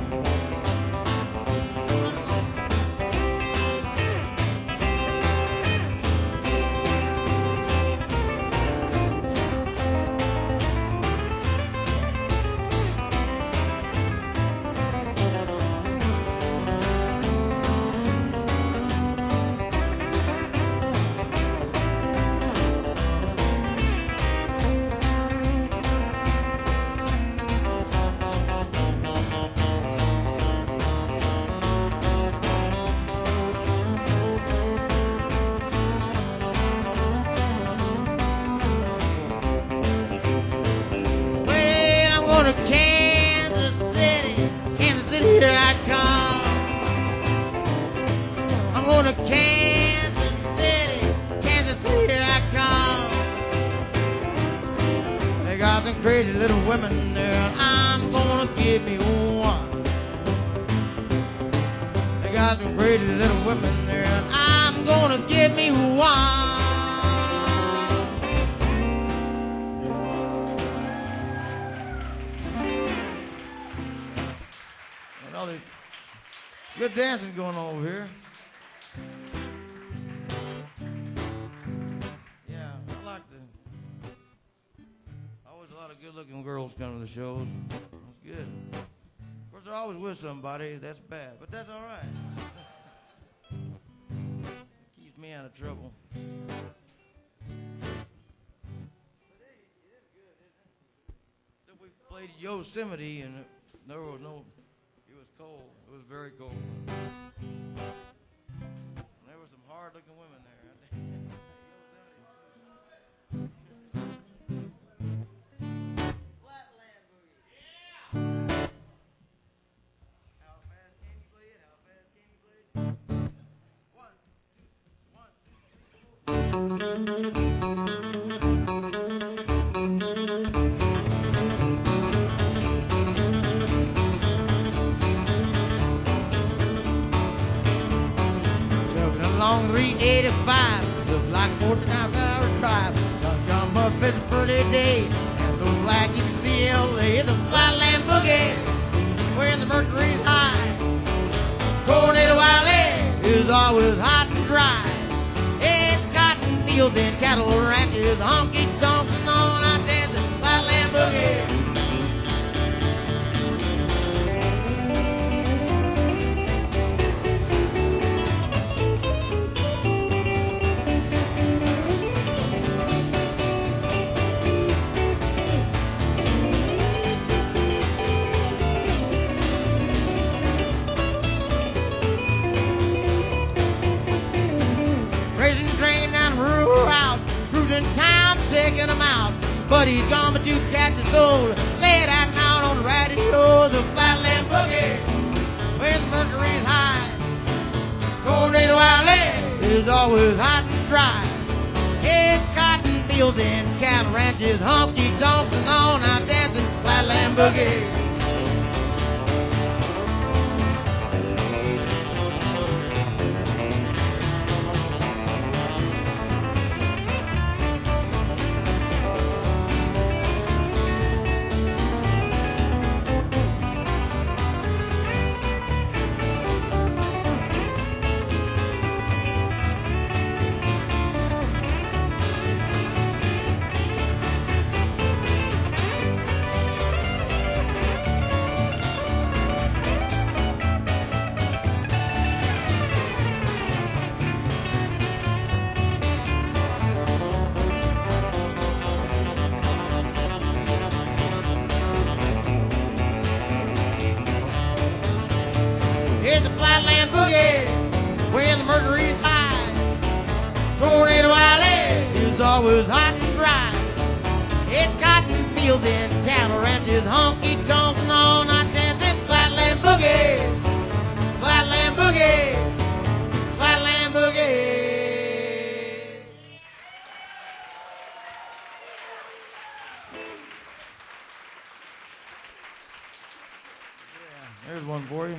To Kansas City, Kansas City, here I come. I'm going to Kansas City, Kansas City, here I come. They got some crazy little women there, and I'm gonna give me one. They got some crazy little women there, and I'm gonna give me one. Good dancing going on over here. Yeah, I like the. Always a lot of good-looking girls come to the shows. That's good. Of course, they're always with somebody. That's bad, but that's all right. Keeps me out of trouble. But hey, it is good, isn't it? So we played Yosemite, and there was no. It was cold. It was very cold. There were some hard-looking women there. Flatland boogie. Yeah. How fast can you play it? How fast can you play it? One, two, one, two. Along three eighty-five, looks like a fourteen-hour drive. Sunshine Buff is a pretty day, and so black you can see L A. The Flatland Boogie, where the mercury's high. Tornado Alley is always hot and dry. It's cotton fields and cattle ranches, honky tonks and all I dance the Flatland Boogie. Taking him out, but he's gone but you catch his soul. Lay it out now on the radio, the Flatland Boogie, where the mercury's high. Tornado Alley is always hot and dry. It's cotton fields and cattle ranches, honky tonks and all now dancing Flatland Boogie. girls in cattle ranches, honky tonks and all night dancing. Flatland boogie, flatland boogie, flatland boogie. There's one for you.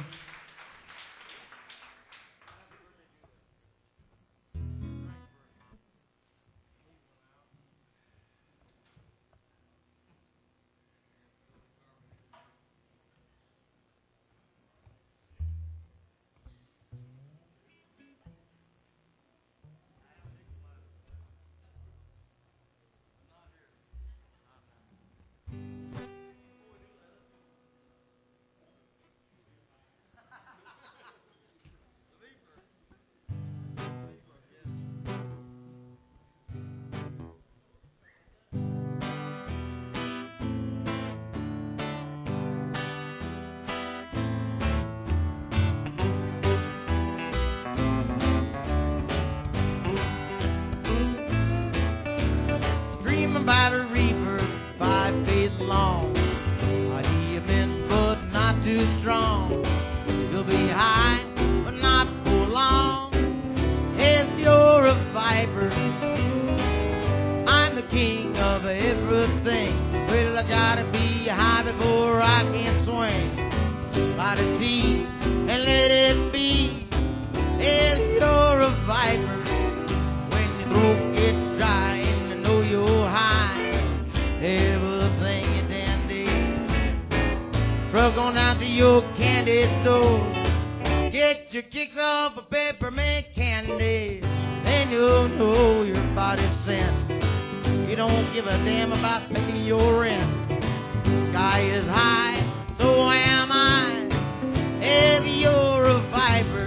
Dreaming about a reaper five feet long. I'd have been but not too strong. You'll be high, but not for long. If you're a viper, I'm the king of everything. Well, I gotta be high before I can swing. By the teeth and let it be. If you're a viper, when your throat gets dry and you know you're high, everything is dandy. Truck on down to your candy store. Get your kicks off of peppermint candy. Then you'll know your body's sent. You don't give a damn about paying your rent. Sky is high, so am I. If you're a viper,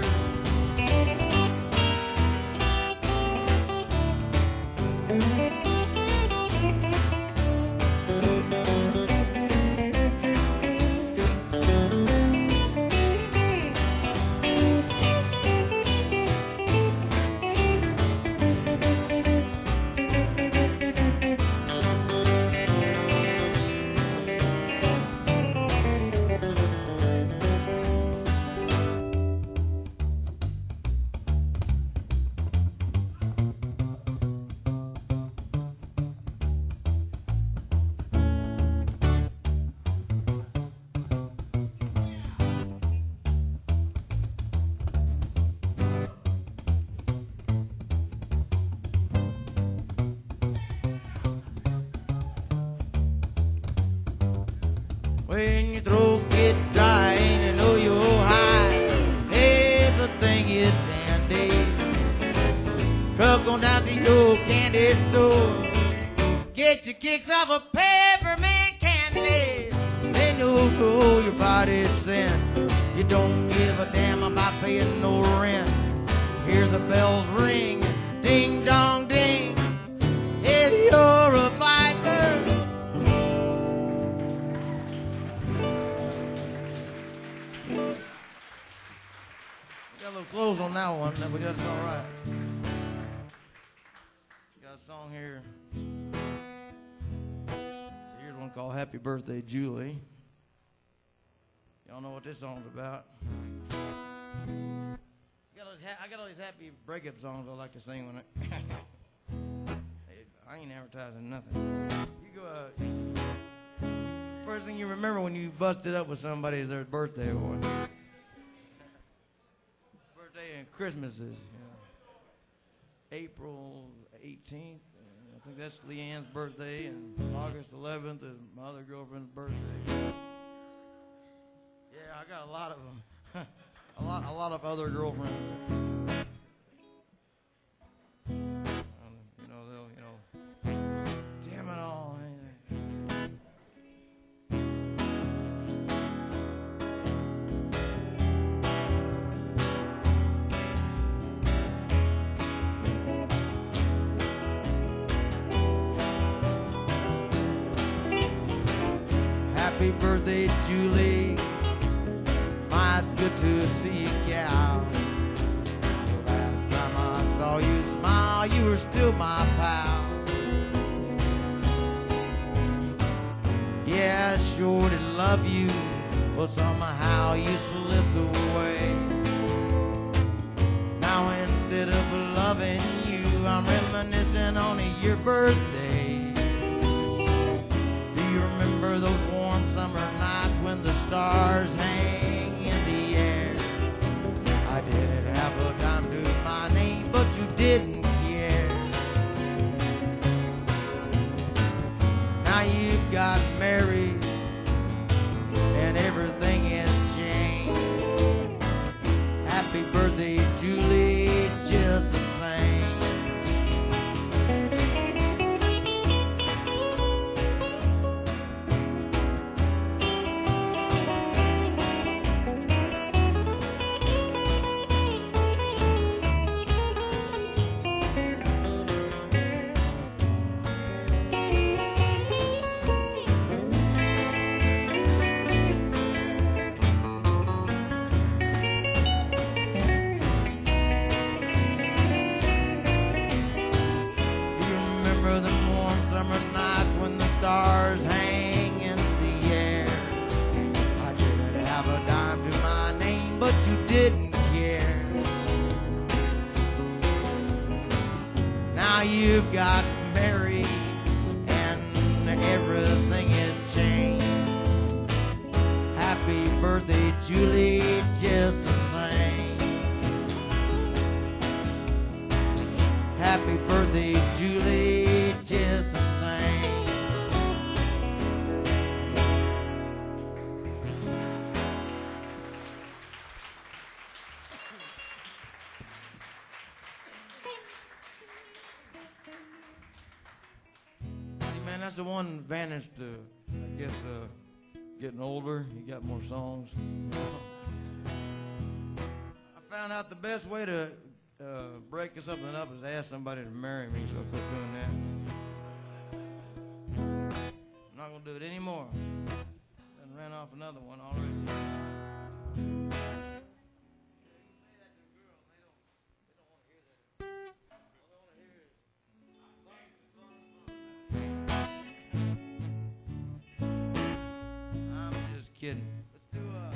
when your throat gets dry and you know you're high, everything is dandy. Truck on down to your candy store. Get your kicks off of peppermint candy. Then you'll know your body's sin. You don't give a damn about paying no rent. Hear the bells ring, ding dong ding. If you're a viper, got a little close on that one, but that's all right. Got a song here. So here's one called Happy Birthday, Julie. Y'all know what this song's about. I got all these, ha- I got all these happy breakup songs I like to sing when I... I ain't advertising nothing. You go out. First thing you remember when you busted up with somebody is their birthday or birthday and Christmases. You know. April eighteenth. I think that's Leanne's birthday, and August eleventh is my other girlfriend's birthday. Yeah, I got a lot of them. a lot, a lot of other girlfriends. Um, you know, they'll, you know, damn it all. Happy birthday, Julie. My, it's good to see you, gal. Last time I saw you smile, you were still my pal. yeah, I sure did love you, but somehow you slipped away. Now instead of loving you, I'm reminiscing on your birthday. Do you remember those warm summer nights when the stars hang in the air? I didn't have a dime to my name, but you didn't care. Now you've got married and everything has changed. Happy birthday, Julie, just the same. Stars hang in the air. I didn't have a dime to my name, but you didn't care. Now you've got married and everything has changed. Happy birthday, Julie, just the same. Happy birthday, Julie, just the same. That's the one advantage to, I guess, uh, getting older. You got more songs. I found out the best way to uh, break something up is to ask somebody to marry me, so I quit doing that. I'm not going to do it anymore. I ran off another one already. Kidding. Let's do uh,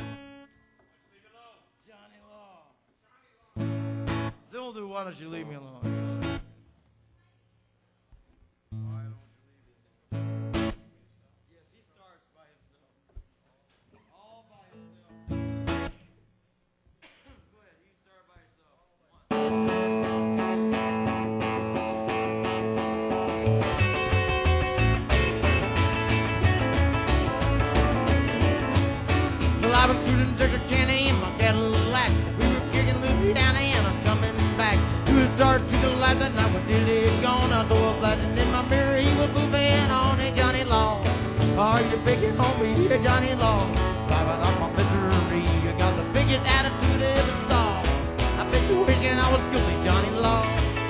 Johnny Law. Don't do Why Don't You Leave Me Alone. Why don't you leave me alone? Yes, he starts by himself. All by himself. Go ahead, you start by yourself. Well, I was cruising Texarkana in my Cadillac. We were kicking Louisiana and I'm coming back. It was dark to the light that night when Dilly had gone. I saw a flashing in my mirror, he was moving on. Hey, Johnny Law, are you picking on me? Here, Johnny Law, driving up my misery. You got the biggest attitude I ever saw. I bet you wishing I was guilty, Johnny Law.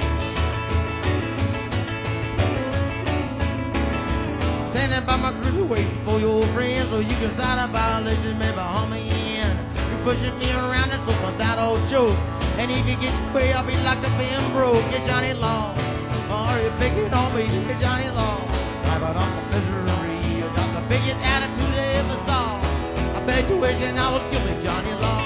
Standing by my cruiser waiting for your friends, so you can sign a violation, maybe haul me in. You're pushing me around and so without old joke. And if you get your way, I'll be locked up and broke. Get Johnny Law, are you picking on me? Get Johnny Law, driving on my misery. You got the biggest attitude I ever saw. I bet you wishing I was guilty, Johnny Law.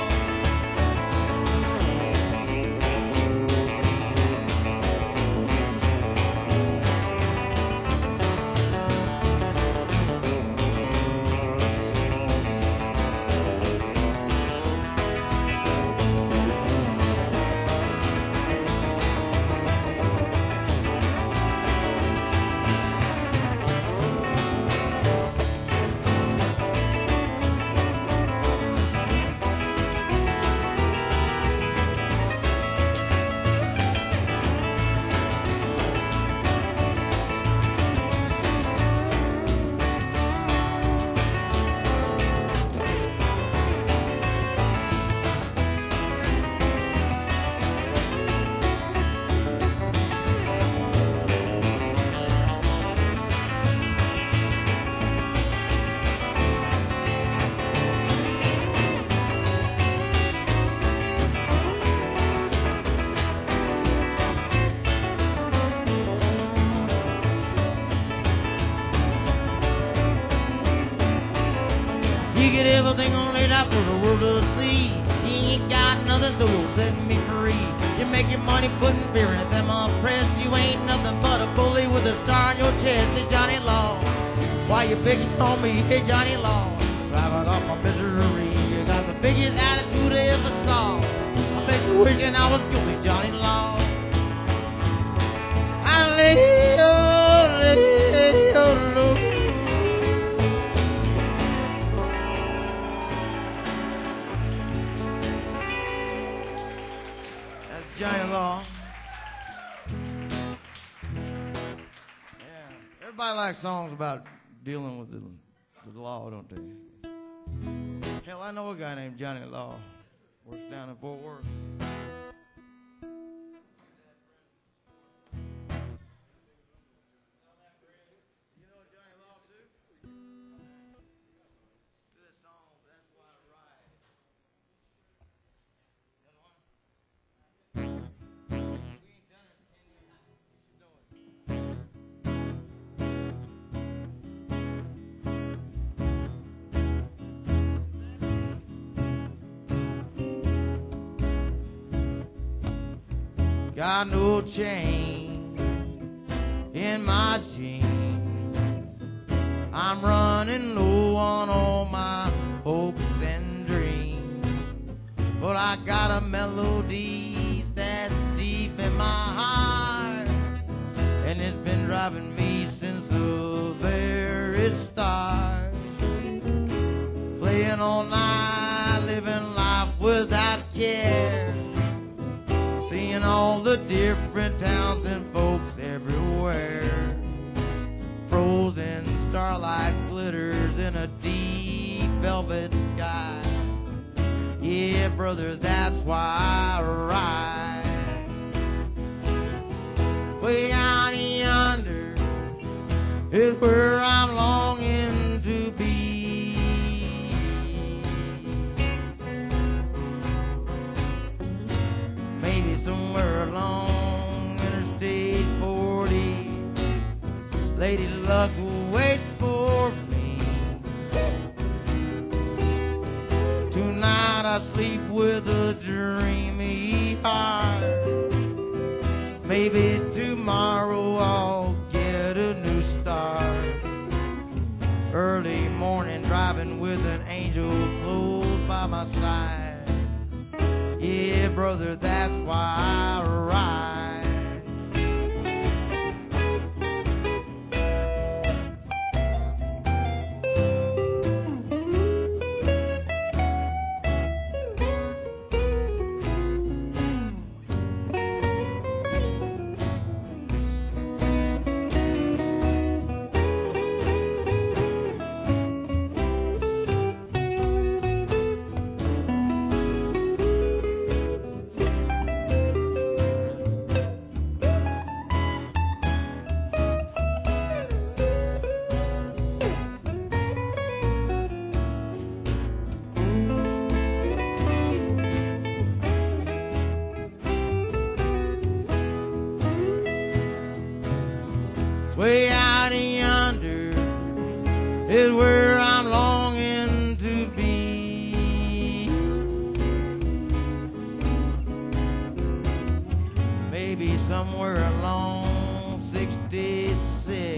ain't gonna lay down for the world to see. You ain't got nothing, so you're setting me free. You make your money putting beer in them press. You ain't nothing but a bully with a star on your chest. Hey, Johnny Law, why you picking on me? Hey, Johnny Law, driving off my misery. You got the biggest attitude I ever saw. I bet you wishing I was guilty, Johnny Law. I lay, oh, lay, oh, Lord. That's Johnny Law. Yeah, everybody likes songs about dealing with the, the law, don't they? Hell, I know a guy named Johnny Law. Works down in Fort Worth. Got no change in my jeans. I'm running low on all my hopes and dreams. But I got a melody that's deep in my heart, and it's been driving me since the very start. Playing all night, living life without care, seeing all the different towns and folks everywhere. Frozen starlight glitters in a deep velvet sky. Yeah, brother, that's why I ride. Way out yonder is where I'm longing to be. Maybe somewhere along Interstate forty, Lady Luck waits for me. Tonight I sleep with a dreamy heart. Maybe tomorrow I'll get a new start. Early morning driving with an angel close by my side. Yeah, brother, that's why I ride. Way out yonder is where I'm longing to be. Maybe somewhere along sixty-six,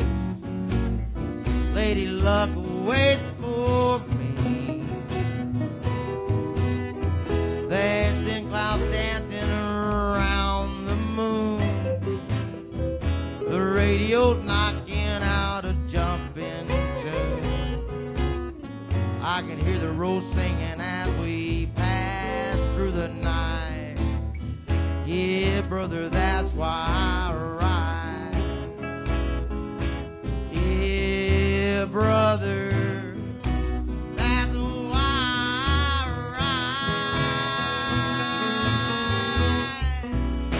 Lady Luck waits for me. There's thin clouds dancing around the moon. The radio's knocking out a jumping tune. I can hear the road singing as we pass through the night. Yeah, brother, that's why I ride. Yeah, brother, that's why I ride.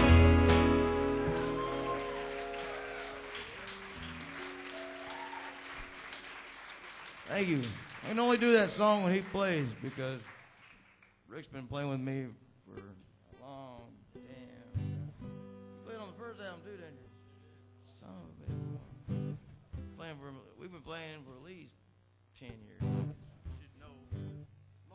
Thank you. I can only do that song when he plays because Rick's been playing with me for a long damn. You played on the first album too, didn't you? Son of a bitch. Playing for, we've been playing for at least ten years. You should know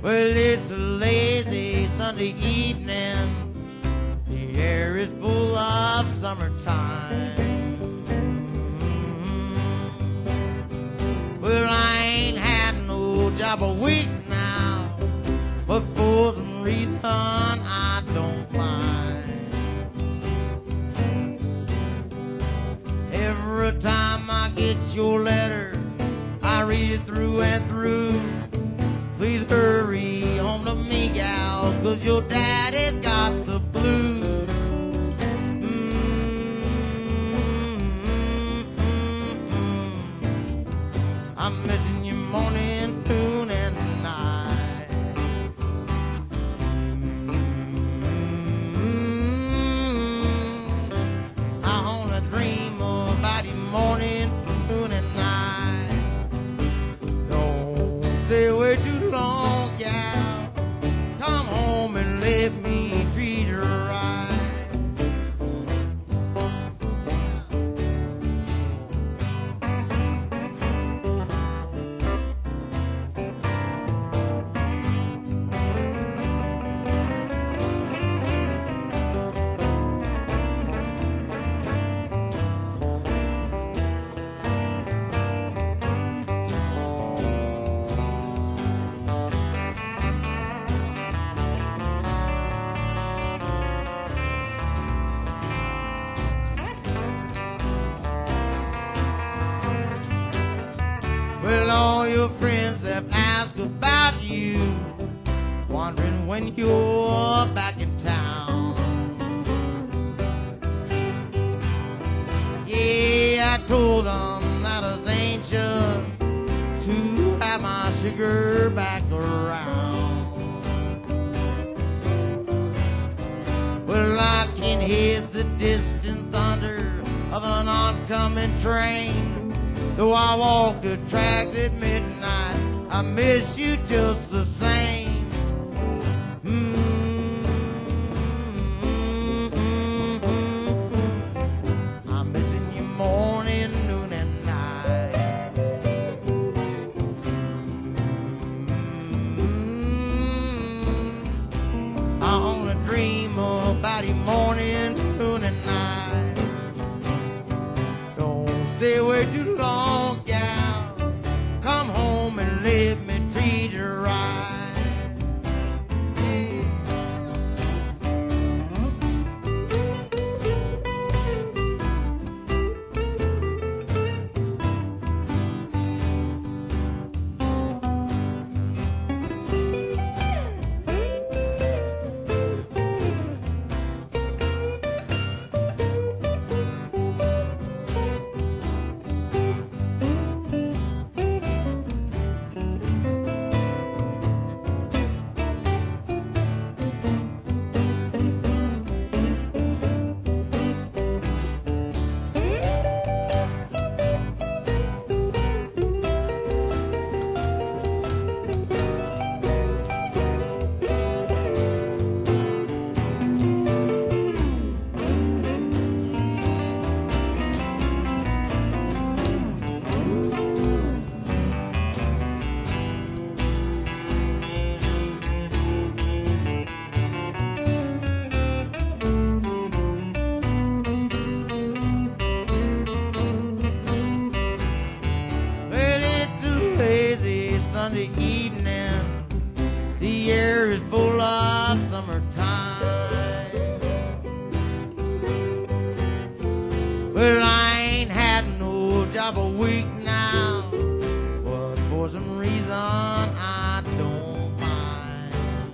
Well, it's a lazy Sunday evening. The air is full of summertime. Well, I ain't had no job a week now, but for some reason I don't mind. Every time I get your letter, I read it through and through. Please hurry home to me, gal, 'cause your daddy's got the blues. Mm-hmm. I'm missing you morning, noon, and night. Mm-hmm. I only dream about you morning, noon, and night. Don't stay away too long, gal. Come home and let me treat her right. Well, all your friends have asked about you, wondering when you're back in town. Yeah, I told them that I was anxious to have my sugar back around. Well, I can hear the distant thunder of an oncoming train. Though I walk the tracks at midnight, I miss you just the same. Mm-hmm. I'm missing you morning, noon, and night. Mm-hmm. I only dream about you morning, noon, and night. Don't stay away too long, gal. Come home and let me treat you right. Yeah. Sunday evening, the air is full of summertime. Well, I ain't had no job a week now, but for some reason I don't mind.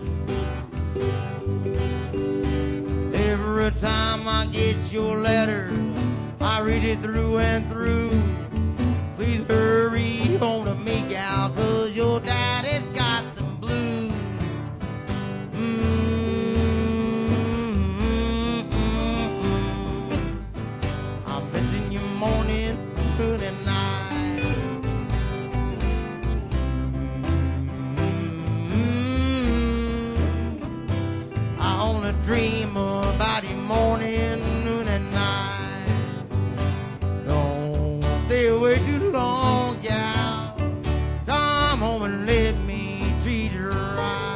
Every time I get your letter, I read it through and through. Please hurry home to me, gal, 'cause your daddy's got the blues. Mm-hmm. I'm missing you morning, noon, and night. Mm-hmm. I only dream about you morning, noon, and night. Don't stay away too long, gal. Come home and let me treat her right.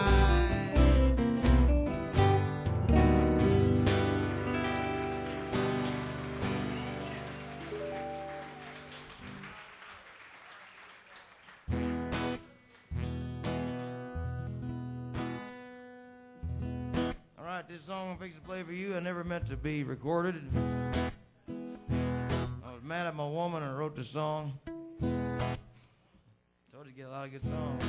this song I'm fixing to play for you. I never meant to be recorded. I was mad at my woman and I wrote the song. Told you to get a lot of good songs.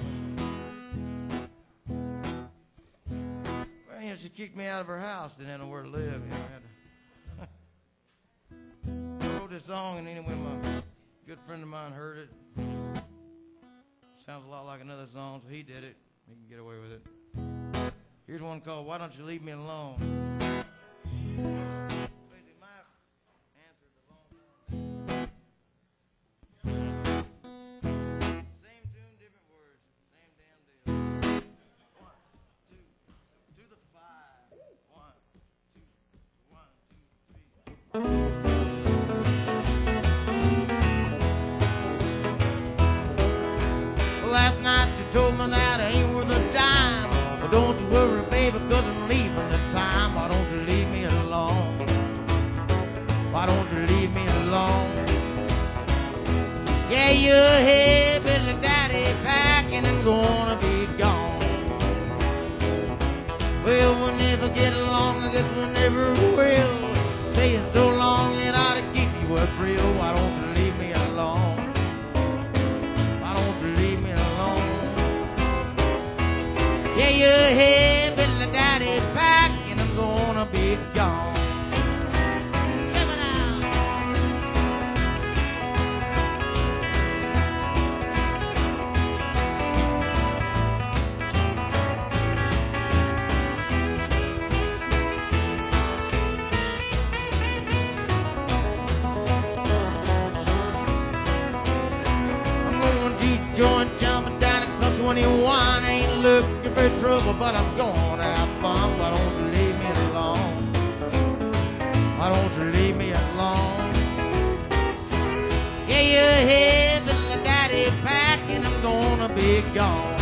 Well, you know, she kicked me out of her house. Didn't have nowhere to live. You know, I had to. So I wrote this song, and then when my good friend of mine heard it, sounds a lot like another song, so he did it. He can get away with it. Here's one called Why Don't You Leave Me Alone? Same tune, different words. Same damn deal. One, two, to the five. One, two, one, two, three. Well, last night you told me that I ain't worth a dime. Well, don't you worry, baby, cause I'm leaving this time. Why don't you leave me alone? Why don't you leave me alone? Yeah, you're here, Billy Daddy, packing and gonna be gone. Well, we'll never get along, I guess we never will. Saying so long, it ought to keep you a thrill. Why don't you leave me alone? Why don't you leave me alone? Yeah, you're here, Billy Daddy, packing, I'm gonna be gone. Step it out. I'm going to joint jumping down at Club twenty-one. Ain't looking for trouble, but I'm gonna have fun. Why don't you leave me alone? Why don't you leave me alone? Yeah, you're here, Billy Daddy, packing, I'm gonna be gone.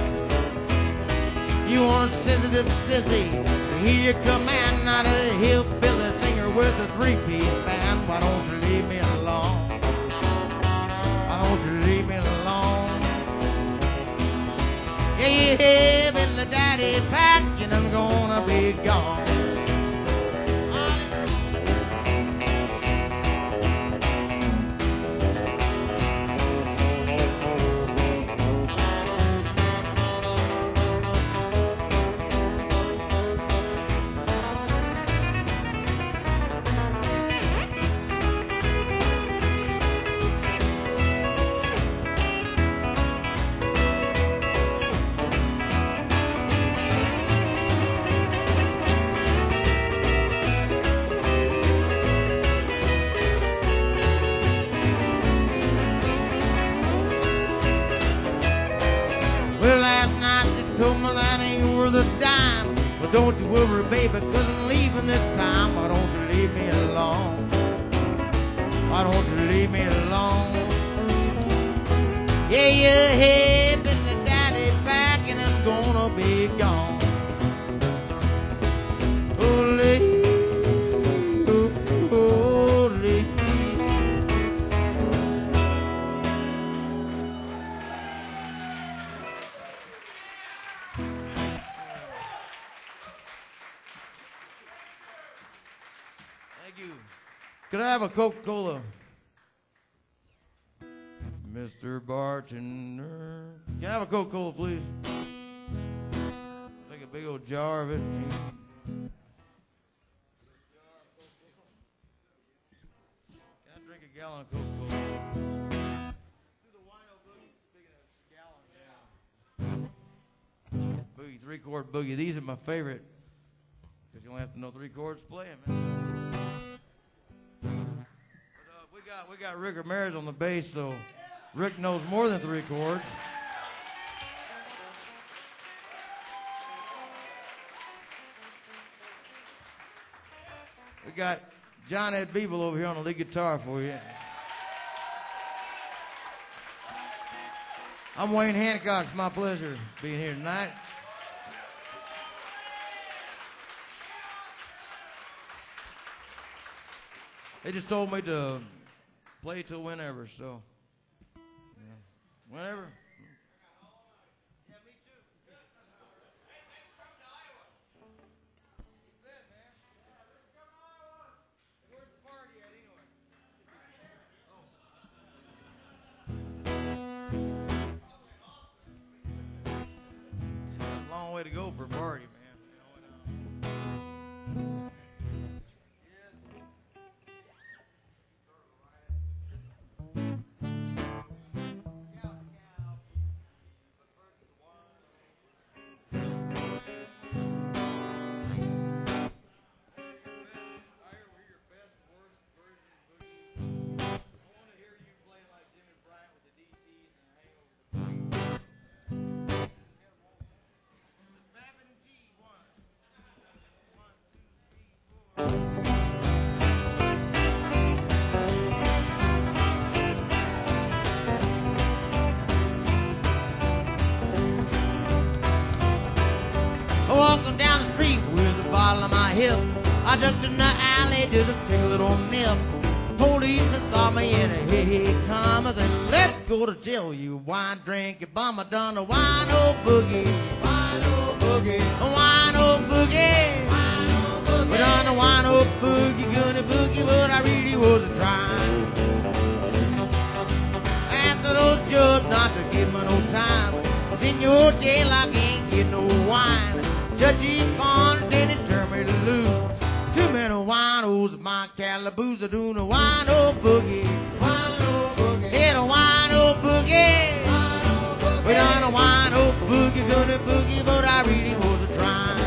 You want a sensitive sissy to hear your command, not a hillbilly singer with a three-piece band. Why don't you leave me alone? Why don't you leave me alone? Yeah, you're here, Billy Daddy, packing, I'm gonna be gone. Well, last night they told me that ain't worth a dime. Well, don't you worry, baby, cause I'm leaving this time. Why don't you leave me alone? Why don't you leave me alone? Yeah, you're here, Billy Daddy, packing, I'm gonna be gone. Holy, holy. Thank you. Could I have a Coca-Cola? Mister Bartender. Can I have a Coca-Cola, please? Take a big old jar of it. Can I drink a gallon of Coca-Cola? Do the wino boogie. Speaking of gallon, yeah. Boogie, three-chord boogie. These are my favorite. Because you only have to know three chords to play them. But, uh, we got we got Rick Ramirez on the bass, so Rick knows more than three chords. We got John Ed Beeble over here on the lead guitar for you. I'm Wayne Hancock. It's my pleasure being here tonight. They just told me to play till whenever, so yeah. Whenever. Yeah, me too. way to go for a party, man. You know, and, uh, walking down the street with a bottle on my hip. I ducked in the alley, just to take a little nip. Policeman saw me and here he come. I said, let's go to jail, you wine drink, you bum. I done a wine old boogie, wine old boogie, a wine old boogie, wine old boogie. We done a wine old boogie, gonna boogie, but I really wasn't trying. Asked the old judge not to give me no time. Cause in your jail I can't get no wine. Judge he pawned, then he turned me loose. Too many winos in my calaboose. I do the wine old boogie. Wine old boogie. Yeah, the wine old boogie. Wine old boogie. We done a wine old boogie, gonna boogie, but I really wasn't trying.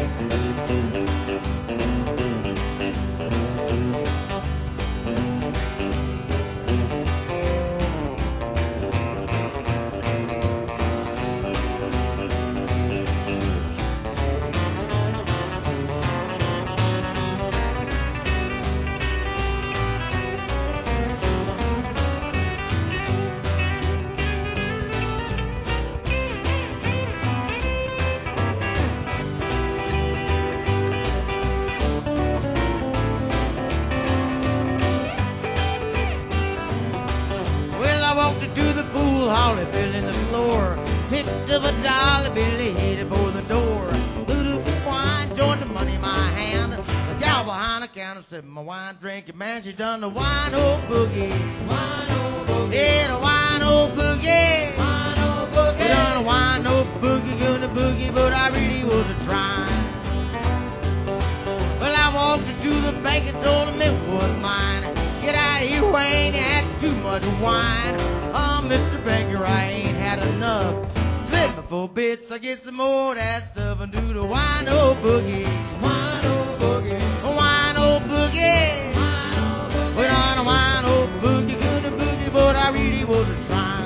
Holly fell in the floor. Picked up a dollar bill, he headed for the door. Blew the wine, joined the money in my hand. The gal behind the counter said, my wine drinking man, she done the wine old boogie. Wine old boogie. Yeah, the wine old boogie. Wine old boogie. We done the wine old boogie, gonna boogie, but I really wasn't trying. Well, I walked into the bank and told him it was mine. Get out of here, Wayne, you had too much wine. Oh, Mister Banker, I ain't had enough. Flip me for bits, I get some more of that stuff and do the wine old boogie. Wine old boogie. Wine old boogie. Wine old boogie. Went on a wine old boogie, good a boogie, but I really wasn't trying.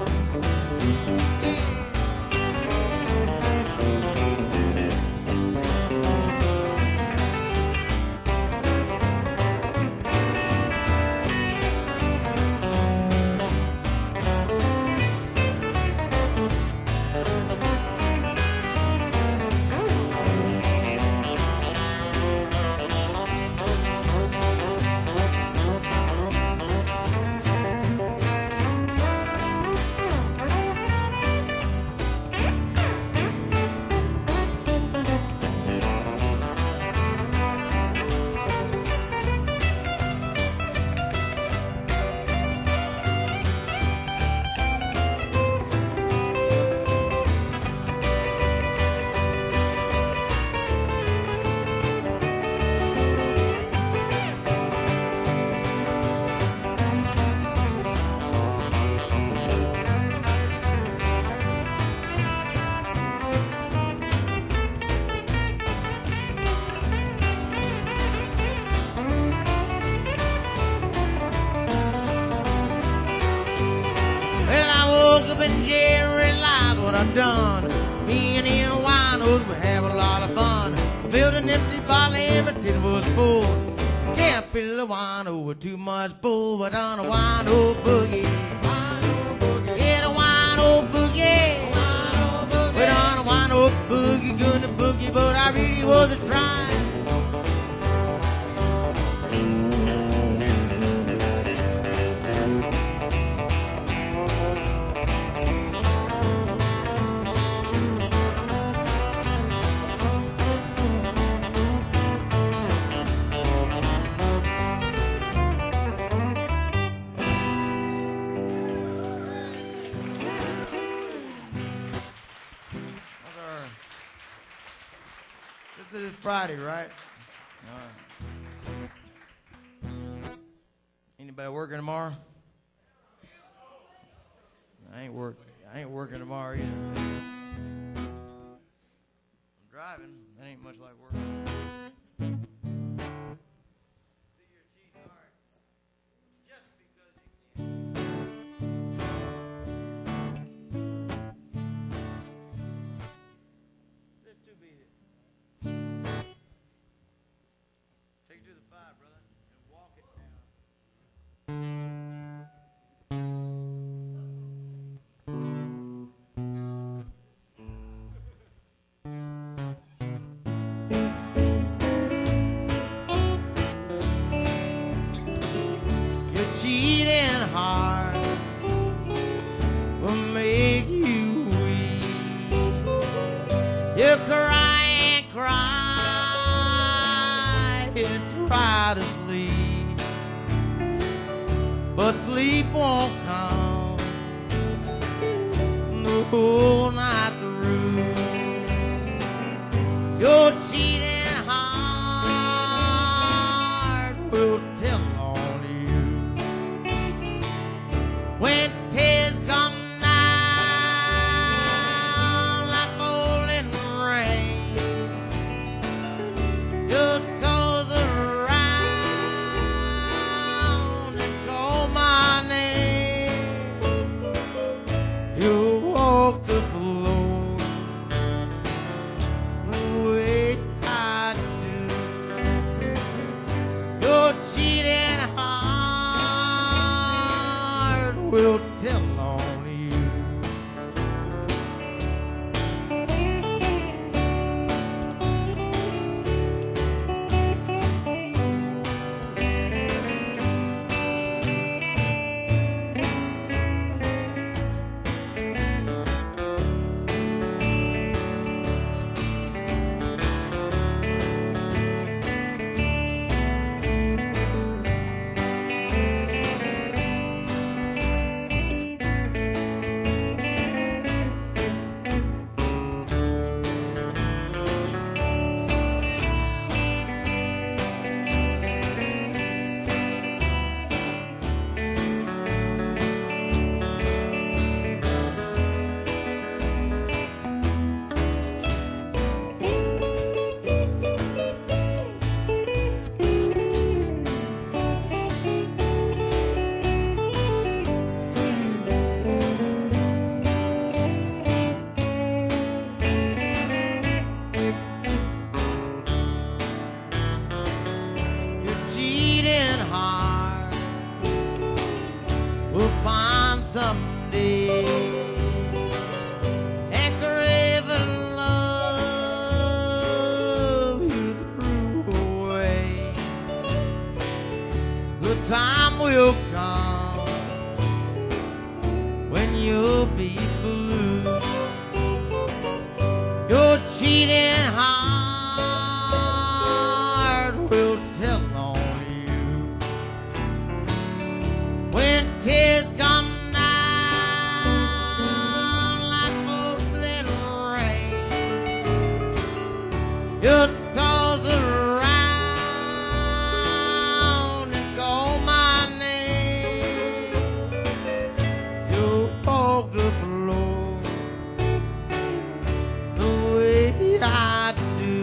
Done. Me and him winos would have a lot of fun. Filled an empty bottle, every tin was full. Can't fill a wino with too much bull, but on a wino boogie. Yeah, the wino boogie. But on a wino boogie, gonna boogie, but I really wasn't trying. this Friday, right? All right. Anybody working tomorrow? I ain't work. I ain't working tomorrow either. I'm driving. That ain't much like work. Cheating heart will make you weep. You cry and cry and try to sleep, but sleep won't come the whole night through. Your cheating heart will tell on you. When tears come down like falling rain, your toes around and call my name. You walk the floor the way I do. Your cheating heart will tell on you. Your cheating heart will find someday and crave a love you threw away. The time will come when you'll be blue. Your cheating heart will tell on you. When tears come down like falling rain, your toes around and call my name. You walk the floor the way I do.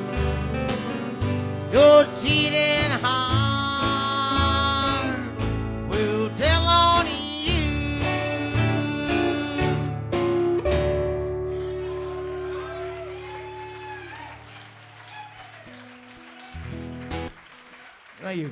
Your cheating heart will tell on you. Thank you.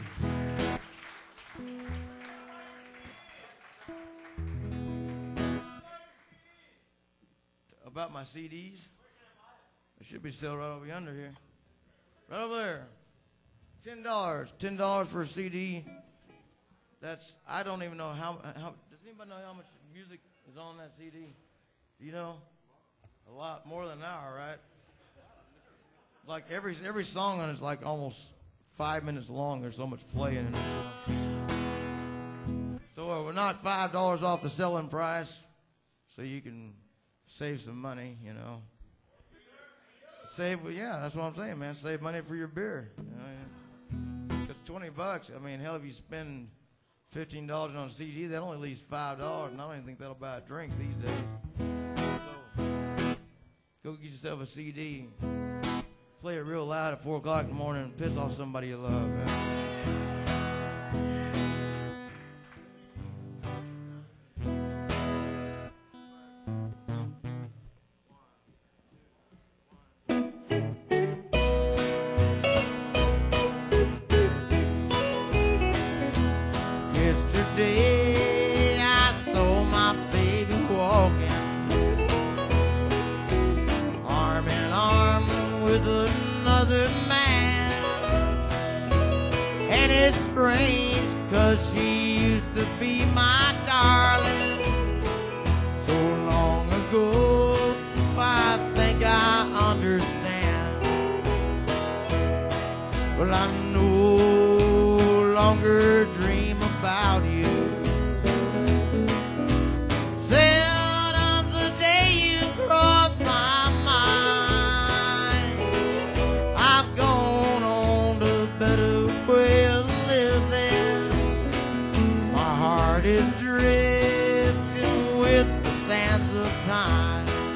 About my C Ds, they should be still right over yonder here. Right over there. Ten dollars. Ten dollars for a C D. That's, I don't even know how, how, does anybody know how much music is on that C D? Do you know? A lot, more than an hour, right? Like every, every song on it is like almost five minutes long. There's so much playing in it. So, so uh, we're not five dollars off the selling price, so you can save some money, you know. Save, well, yeah, that's what I'm saying, man. Save money for your beer. You know, because twenty bucks, I mean, hell, if you spend fifteen dollars on a C D, that only leaves five dollars, and I don't even think that'll buy a drink these days. So, go get yourself a C D. Play it real loud at four o'clock in the morning and piss off somebody you love, man. Yesterday I saw my baby walking arm in arm with another man, and it's strange 'cause she used to be my darling so long ago. I think I understand. Well, I no longer dream about you. Seldom's the day you cross my mind. I've gone on to better way of living. My heart is drifting with the sands of time.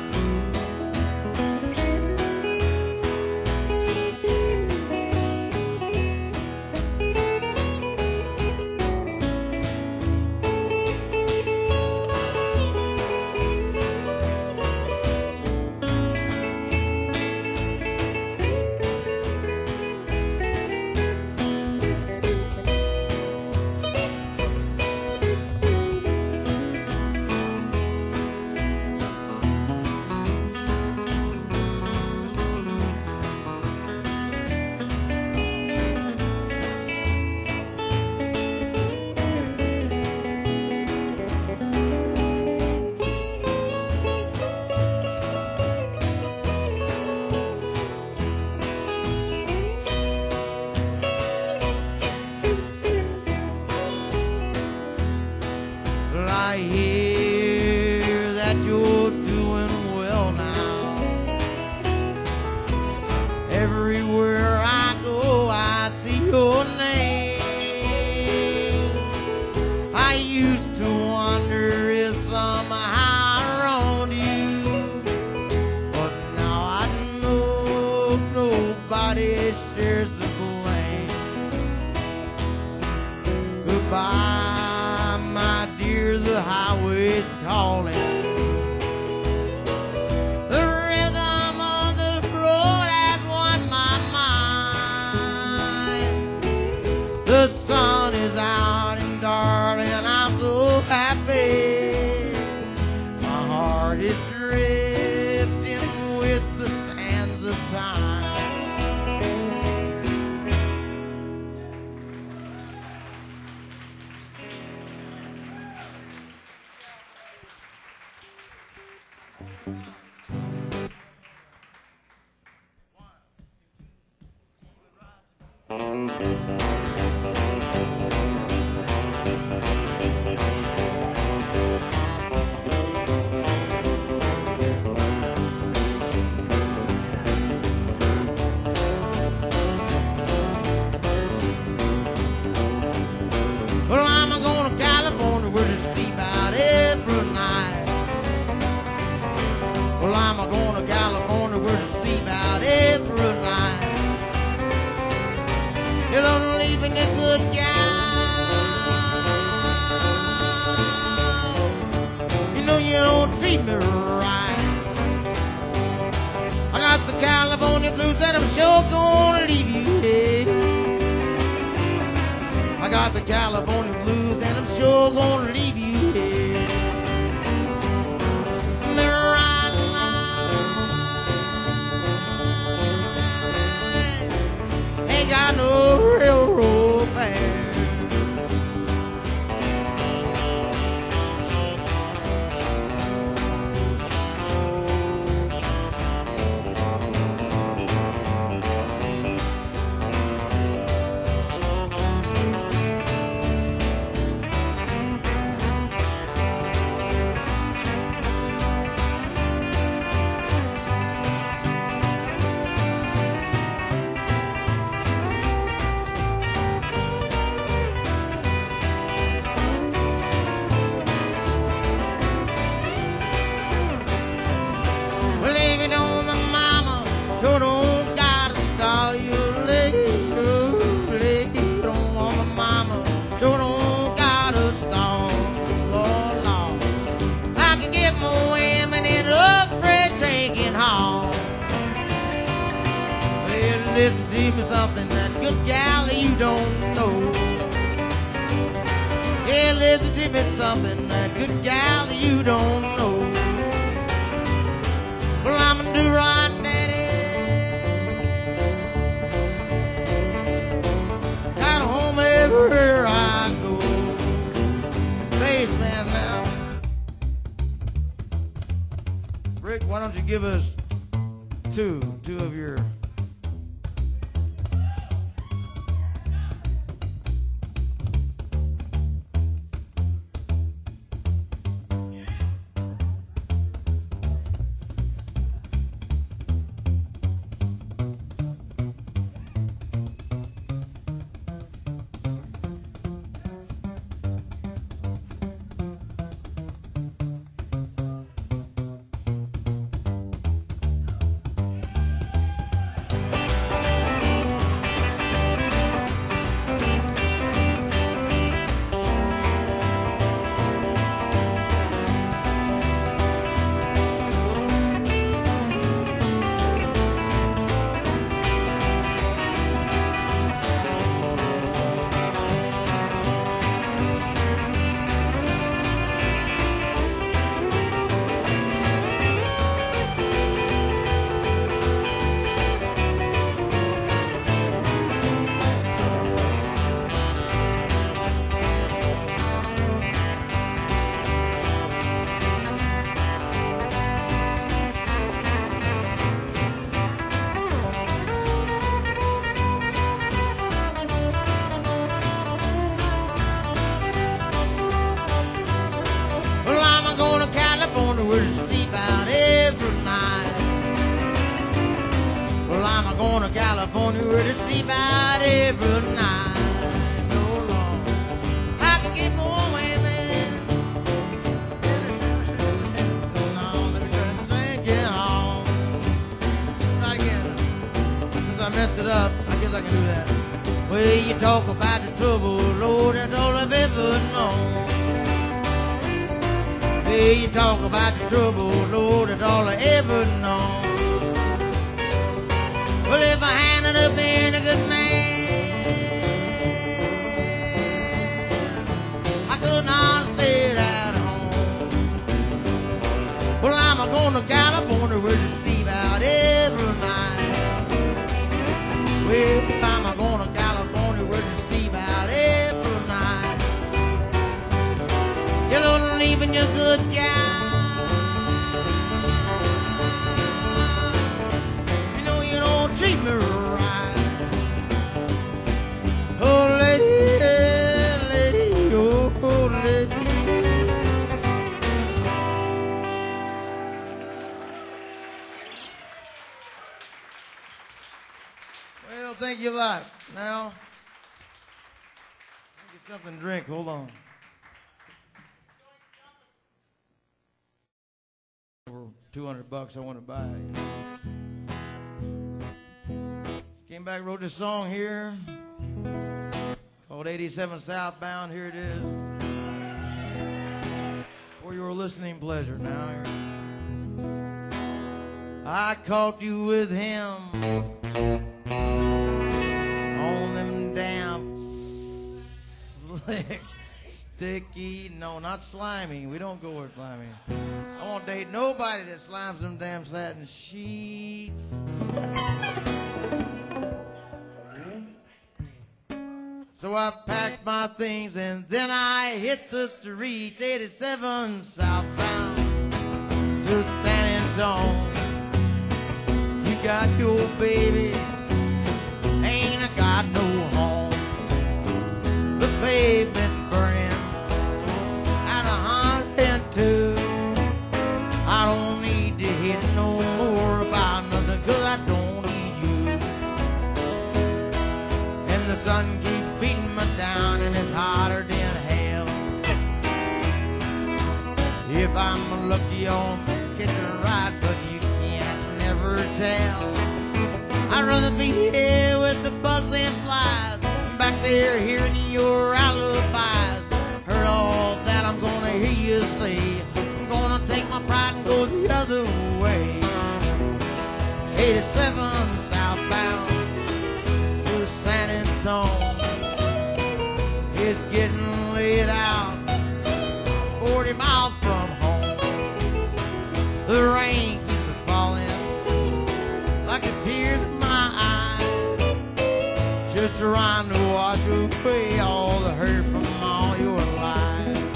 I hear that you're doing well now. Everywhere I go, I see your name. I used to wonder if somehow I wronged you, but now I know nobody shares the blame. Goodbye, my dear, the highway's calling. The rhythm of the road has won my mind. The sun is out and darling, I'm so happy. My heart is drifting with the sands of time. Well, I'm going to California where there's sleep out every night. Well, I'm going to California where there's sleep out every night. You're gonna leave me a good gal. You know you don't treat me right. I got the California blues that I'm sure gonna leave you here. I got the California blues and I'm sure gonna leave you here. The right line ain't got no railroad band. listen to me something that good gal you don't know. Yeah, listen to me something that good gal you don't know. Well, I'm a do-right daddy. Got a home everywhere I go. Bassman now. Rick, why don't you give us two, two of your... Where to sleep out every night. Well, I'm going to California where to sleep out every night. So long, I can get more women. No, let me just thinking on. Not again. Since I messed it up, I guess I can do that. Well, you talk about the trouble, Lord, that's all I've ever known. Hey, you talk about the trouble, Lord, that's all I ever known. Well, if I hadn't have been a good man, I could not have stayed at home. Well, I'm going to California where to sleep out every night. Well, I'm going to California where to sleep out every night. You're gonna leaving your good guy. You know you don't treat me right. Oh, lady, lady, oh, lady. Well, thank you a lot. Now, get something to drink. Hold on. two hundred bucks I want to buy. Came back, wrote this song here called eighty-seven Southbound. Here it is. For your listening pleasure. Now, here. I caught you with him on them damn slick, sticky, no, not slimy. We don't go with slimy. I won't date nobody that slimes them damn satin sheets. So I packed my things and then I hit the street, eighty-seven southbound to San Antonio. You got your baby, ain't I got no home. The pavement burning at a hundred and two. I don't need to hear no more about nothing, cause I don't need you. And the sun keeps beating me down and it's hotter than hell. If I'm lucky I'll catch a ride, but you can't never tell. I'd rather be here with the buzzing flies, back there hearing your alibis. Heard all that I'm gonna hear you say. I'm gonna take my pride and go the other way. eighty-seven southbound Antone. It's getting laid out, forty miles from home. The rain keeps a falling like a tear in my eye, just trying to wash away all the hurt from all your life.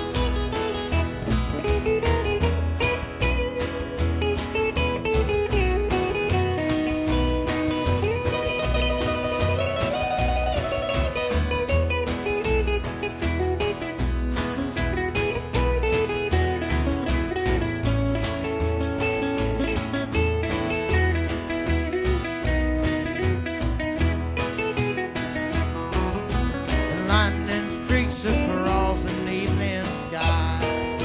Lightning streaks across an evening sky.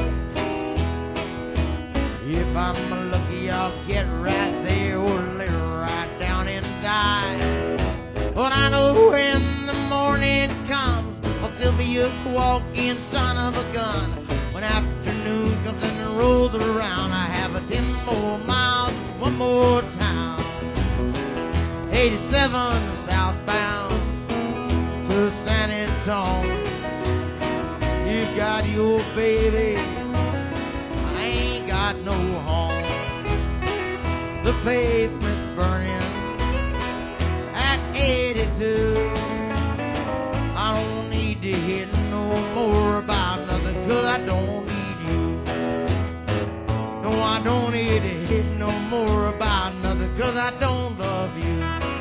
If I'm lucky, I'll get right there or lay right down and die. But I know when the morning comes, I'll still be a walking son of a gun. When afternoon comes and rolls around, I have a ten more miles, one more town. eighty-seven southbound to San Antone. You got your baby, I ain't got no home. The pavement's burning at eighty-two. I don't need to hear no more about nothing, 'cause I don't need you. No, I don't need to hear no more about nothing, 'cause I don't love you.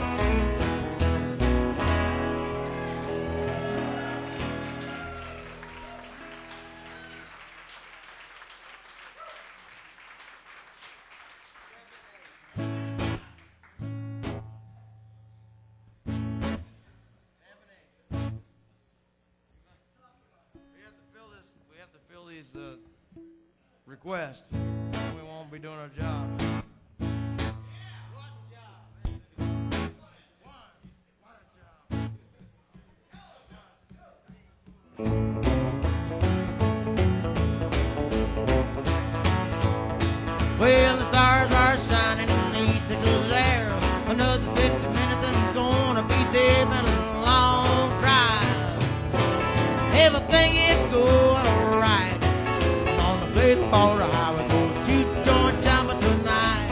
These uh, requests. We won't be doing our job. What job? One. What job? Well, the stars are shining in the east of there. Another fifty minutes and I'm gonna be there. Been a long drive. Everything is going alright. All the highway go juke joint jumping tonight.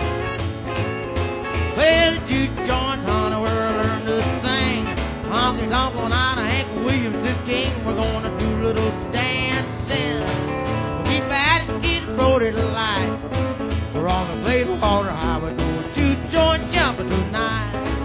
Well, the juke joint's honey where I learned to sing. Honky tonk on out of Hank Williams is king. We're gonna do a little dancing. We'll keep at it, get Brody to light. We're on the Gladewater Highway go juke joint jumping tonight.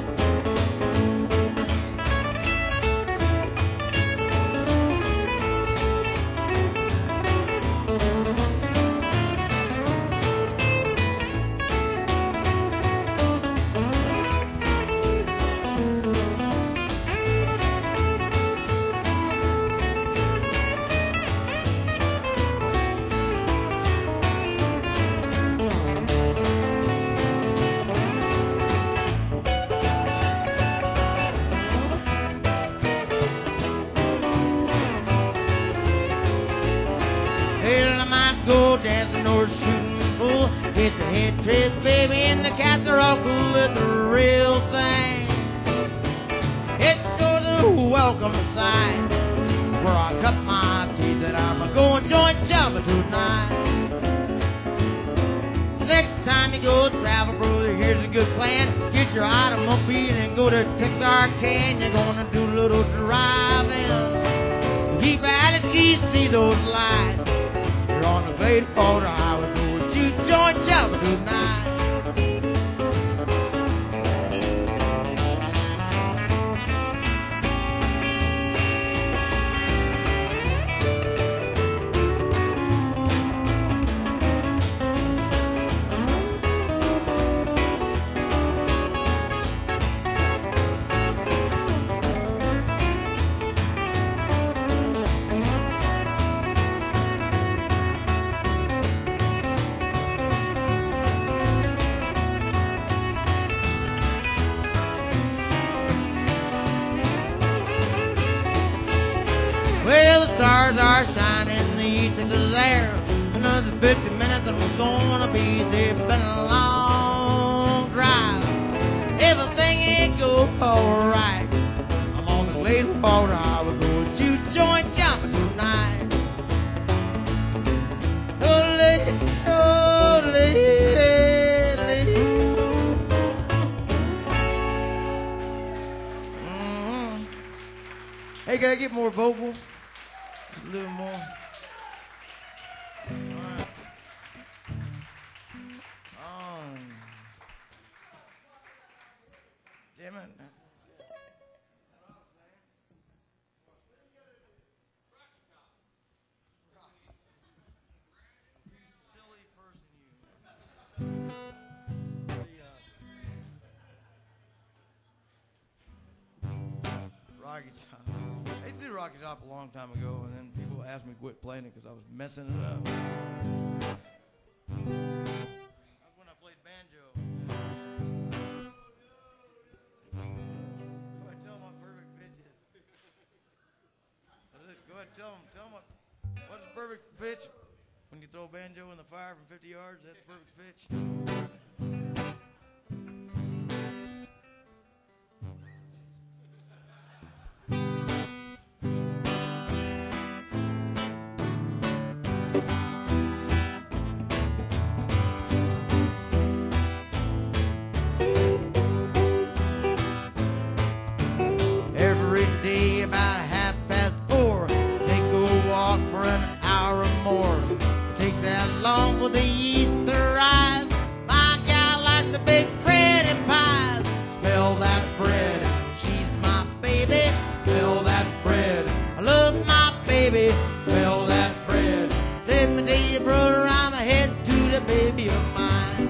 Go dancing or shooting bull. It's a head trip, baby, and the cats are all cool at the real thing. It's sort of a welcome sight where I cut my teeth and I'm going joint jumping tonight. So next time you go travel, brother, here's a good plan. Get your automobile and go to Texarkana. You're gonna do a little driving. Keep at it, you see those lights. On the Gladewater Highway, go to joint jumping tonight. Well, the stars are shining, the east is there. Another fifty minutes and we're gonna be there. Been a long drive. Everything ain't go alright. I'm walked, I would go to joint jumping tonight. Ole, ole, ole. Mm-hmm. Hey, can I get more vocal? Just a little more. Alright. Um, damn it. Rocky Top. I used to do Rocky Top a long time ago, and then people asked me to quit playing it because I was messing it up. That's when I played banjo. Go ahead, tell them what perfect pitch is. Go ahead, tell them, tell them what, what's the perfect pitch? When you throw a banjo in the fire from fifty yards, that's perfect pitch. Every day about half past four, they go walk for an hour or more. It takes that long for the yeast to rise. My gal likes the big bread and pies. Smell that bread, she's my baby. Smell that bread, I love my baby. Smell that bread. Let me tell you, brother, I'm head to the baby of mine.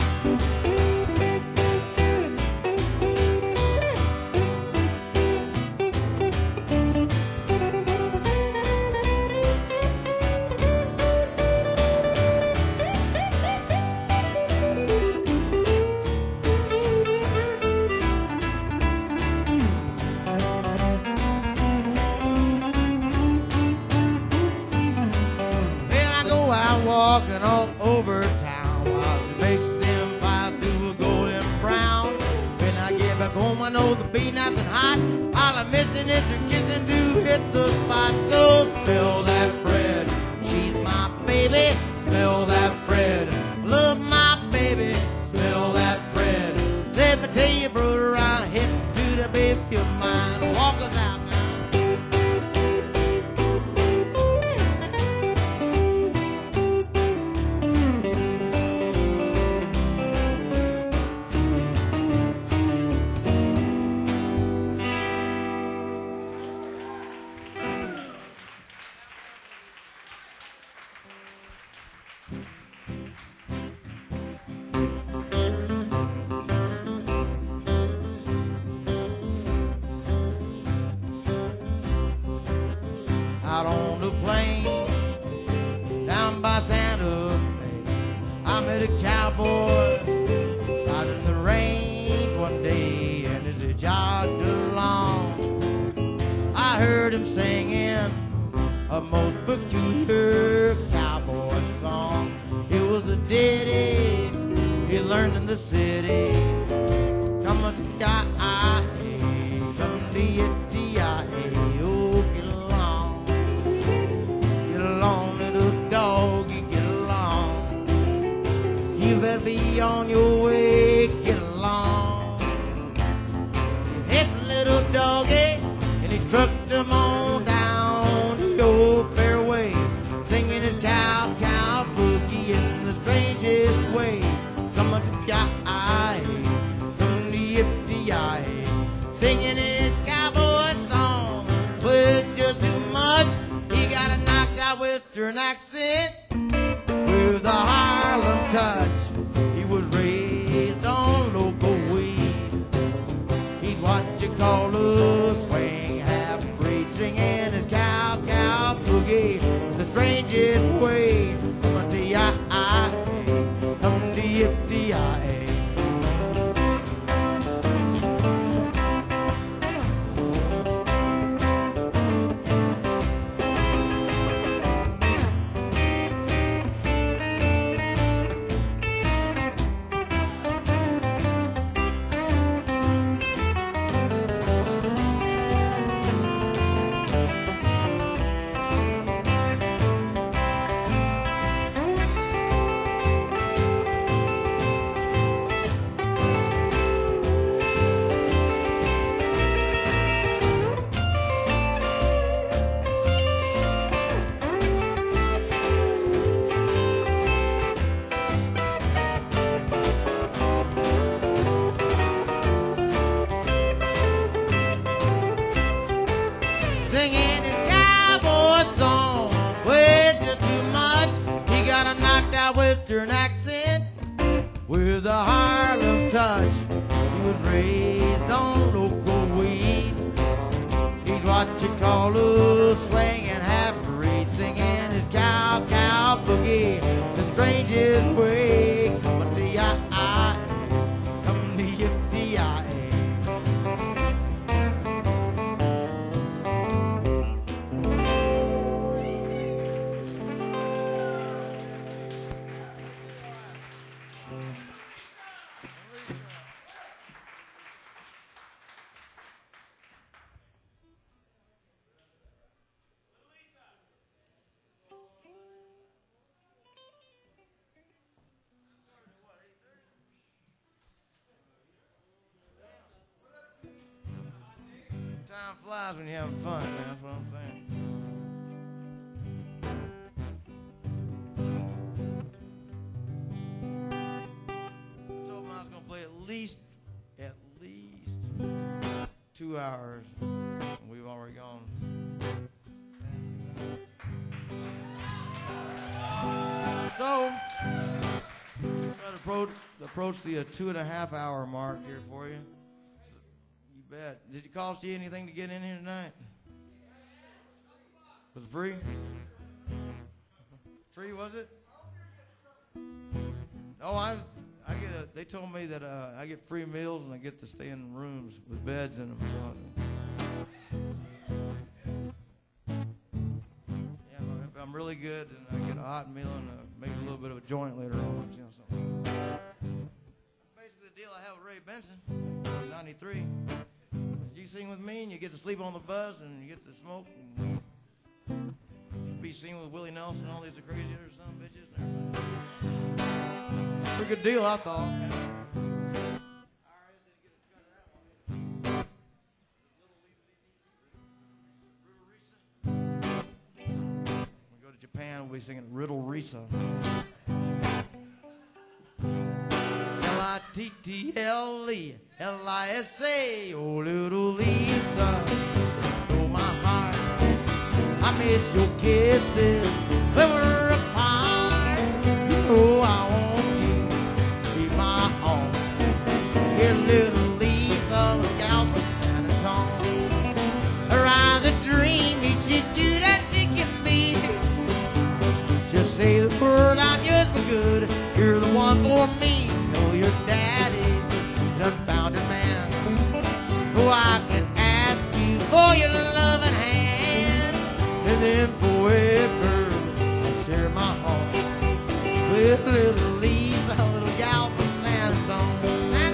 Walking all over town while she makes them pies to a golden brown. When I get back home, I know the be nice and hot. All I'm missing is her kissing to hit the spot. So smell that bread, she's my baby. Smell that bread, love my baby. Smell that bread. Let me tell you, brother, I'm hip to the baby of mine. Walk us out now. Out on the plain, down by Santa Fe, I met a cowboy out in the rain one day, and as he jogged along, I heard him singing a most peculiar cowboy song. It was a ditty he learned in the city. Come on, T I A, come to you, T I A, oh, get along. Get along, little dog, you get along. You better be on your way, get along. Hit little doggy, and he trucked him on down the old fairway, singing his cow, cow boogie in the strangest way. Come on to ya, come to ya, singing his cowboy song. Was just too much. He got a knocked out western accent with a Harlem touch. He was raised on local weed. He's what you call a swing half breed, singing his cow, cow boogie the strangest way. Come to ya, come to ya, T I A. singing his cowboy song. Well, just too much. He got a knocked out Western accent with a Harlem touch. He was raised on local weed. He's what you call a swinging half-breed, singing his cow, cow boogie. The strangest way, coming to ya, coming to ya, to ya. Time flies when you're having fun, man. That's what I'm saying. So I was gonna play at least, at least two hours. We've already gone. So, try to approach, approach the uh, two and a half hour mark here for you. You bet. Did it cost you anything to get in here tonight? Was it free? Free, was it? Oh, I I get a, they told me that uh, I get free meals and I get to stay in rooms with beds in them. So, yeah, if I'm really good, and I get a hot meal and uh, maybe a little bit of a joint later on. You know, something. Basically, the deal I have with Ray Benson, ninety-three. You sing with me and you get to sleep on the bus and you get to smoke and be seen with Willie Nelson and all these crazy other son of bitches and everything. Pretty good deal, I thought. When we go to Japan, we'll be singing Riddle Risa. L I T T L E L I S A, oh little Lisa, stole my heart. I miss your kisses when we're apart. You know I want you to be my home. Here, little Lisa, look out for San Antonio. Her eyes are dreamy, she's cute as she can be. Just say the word, I'm yours for good. You're the one for me. Tell your daddy, done found a man, so I can ask you for your loving hand, and then forever I'll share my home with little Lisa, a little gal from San Antonio. San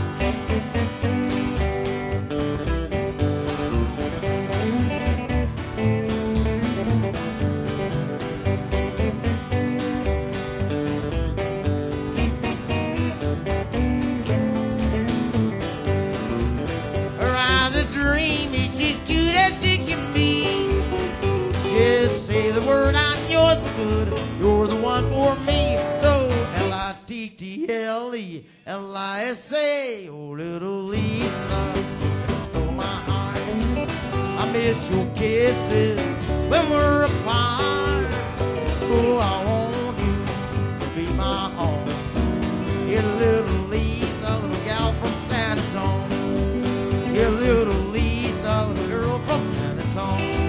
You're the one for me, so L I T T L E L I S A, oh little Lisa, stole my heart. I miss your kisses when we're apart. Oh, I want you to be my home. Yeah, little Lisa, little gal from San Antonio. Yeah, little Lisa, little girl from San Antonio.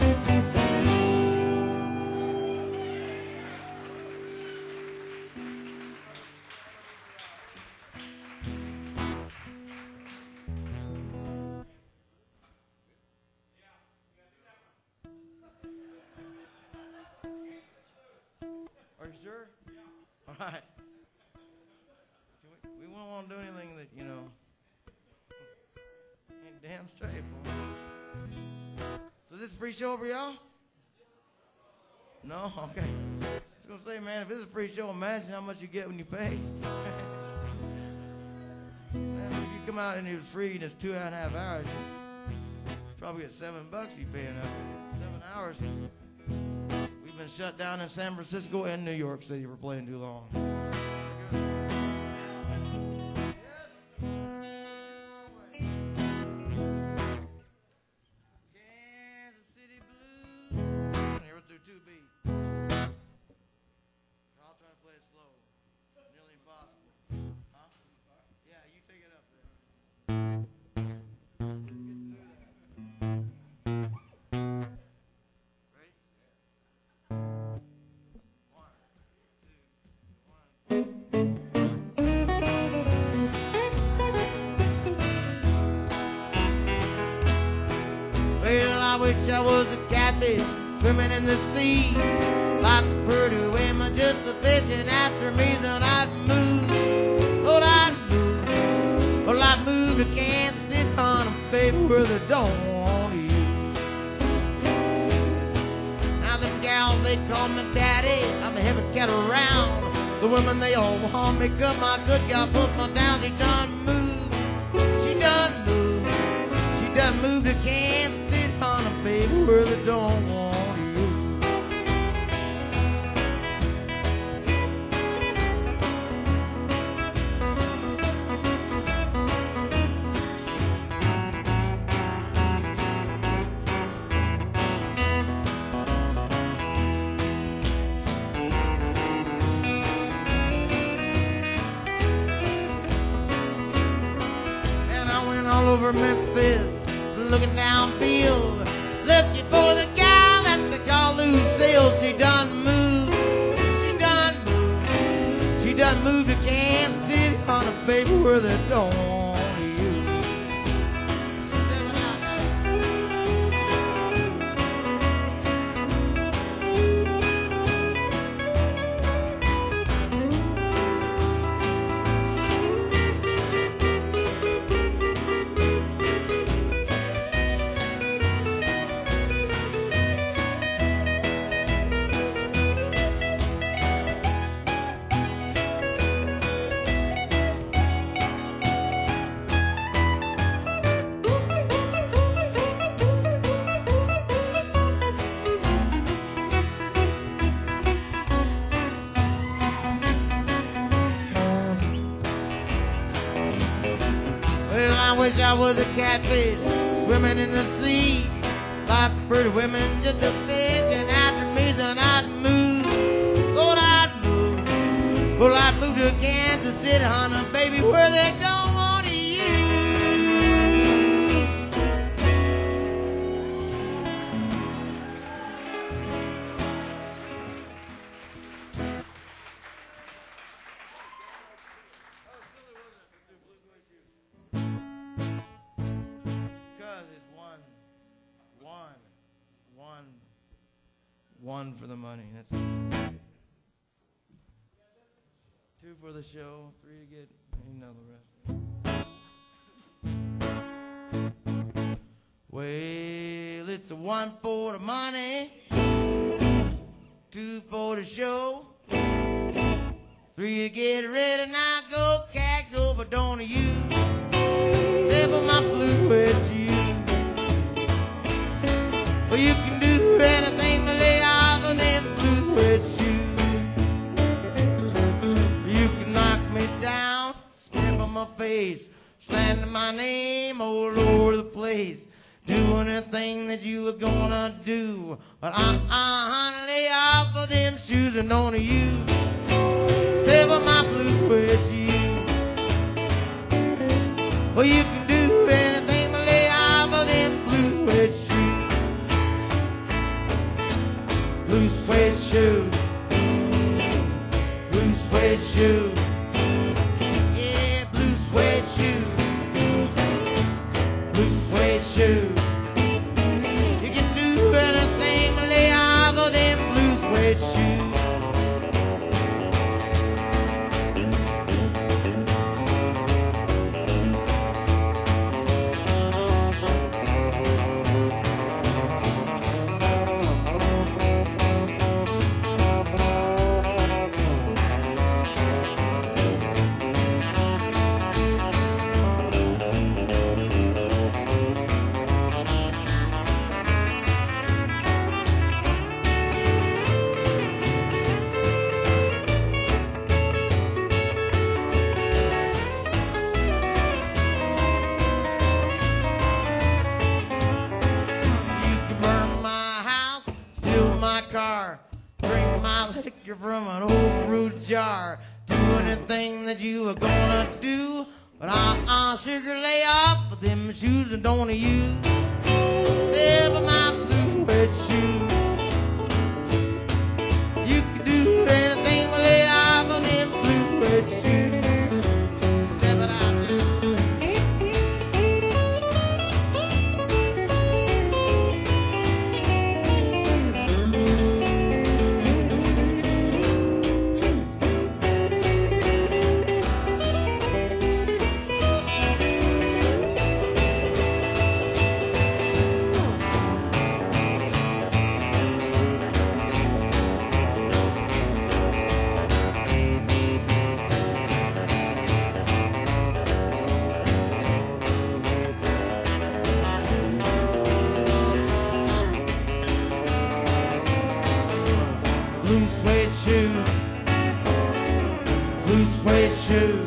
Are you sure? Yeah. All right. We, we won't want to do anything that, you know, ain't damn straight, boy. So this is a free show for y'all? No? Okay. I was going to say, man, if this is a free show, imagine how much you get when you pay. Man, if you come out and it was free and it's two and a half hours, you probably get seven bucks you paying up. Seven hours. We've been shut down in San Francisco and New York City for playing too long. Kansas I wish I was a catfish swimming in the sea. Like the pretty women just a fishing after me, then I'd move. Oh, I'd move. Well, I'd move to Kansas City, honey, baby, where they don't want you. Now them gals, they call me daddy. I'm the heaviest cat around. The women, they all want me, 'cause my good gal put me down. She done moved. She done moved. She done moved to Kansas City, honey, baby, where they don't want you. All over Memphis, looking downfield, looking for the gal that they call Lucille. She done moved, she done moved, she done moved to Kansas City, honey, baby, where they don't want you. Stepping out now. I wish I was a catfish swimming in the sea. Like the pretty women just a fish, and after me then I'd move. Lord, I'd move. Well, I'd move to Kansas City, honey, baby, where they don't want you. One for the money. That's two for the show. Three to get, you know, the rest. Well, it's a one for the money, two for the show, three to get ready. Now go, cat, go, but don't you step on my blue sweat shoe. Well, you can do anything to lay off of them blue sweat shoes. You can knock me down, step on my face, slander my name all over the place. Do anything that you were gonna do, but uh-uh, honey, lay off of them shoes and don't you step on my blue sweat shoes. Well, you can do anything but lay off of them blue sweat shoes. Blue suede shoe, blue suede shoe, yeah, blue suede shoe, blue suede shoe. You can do anything but lay off of them blue suede shoes. Liquor from an old fruit jar. Do anything that you were gonna do, but uh-uh, sugar, lay off of them shoes and don't you step on my blue suede shoe. You can do anything but lay off of them blue suede shoes. Step it out now. blue suede shoes, blue suede shoes,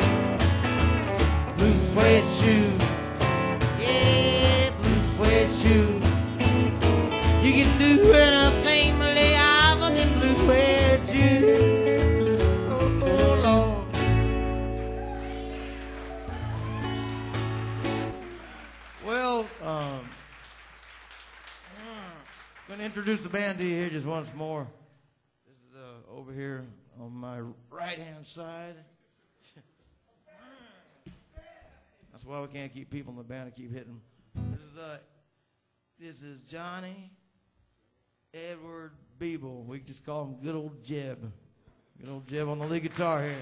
blue suede shoes, yeah, blue suede shoes. You can do anything, but lay off of them blue suede shoes. Oh, oh Lord. Well, um, I'm going to introduce the band to you here just once more. This is uh, over here on my right-hand side. That's why we can't keep people in the band to keep hitting them. This is, uh, this is Johnny Edward Beeble. We just call him Good Old Jeb. Good old Jeb on the lead guitar here.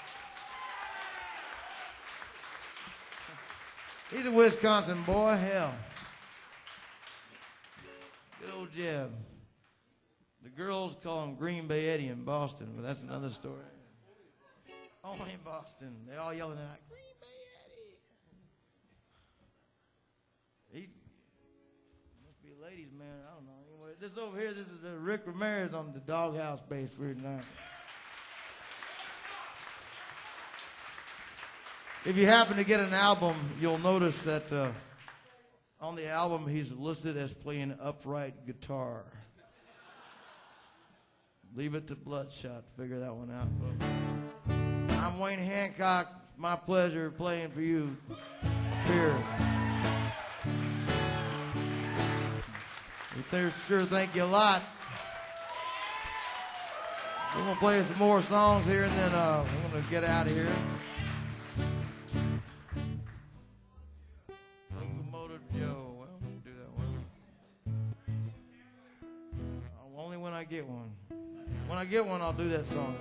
He's a Wisconsin boy, hell. Good old Jeb. The girls call him Green Bay Eddie in Boston, but that's another story. Only in Boston. They're all yelling out, Green Bay Eddie. He must be a ladies' man. I don't know. Anyway, this over here, this is uh, Rick Ramirez on the Doghouse bass for tonight. If you happen to get an album, you'll notice that uh, on the album he's listed as playing upright guitar. Leave it to Bloodshot to figure that one out, folks. I'm Wayne Hancock. It's my pleasure playing for you here. We sure thank you a lot. We're going to play some more songs here, and then uh, we're going to get out of here. Locomotive Joe. Well, we'll do that one. Uh, only when I get one. When I get one, I'll do that song.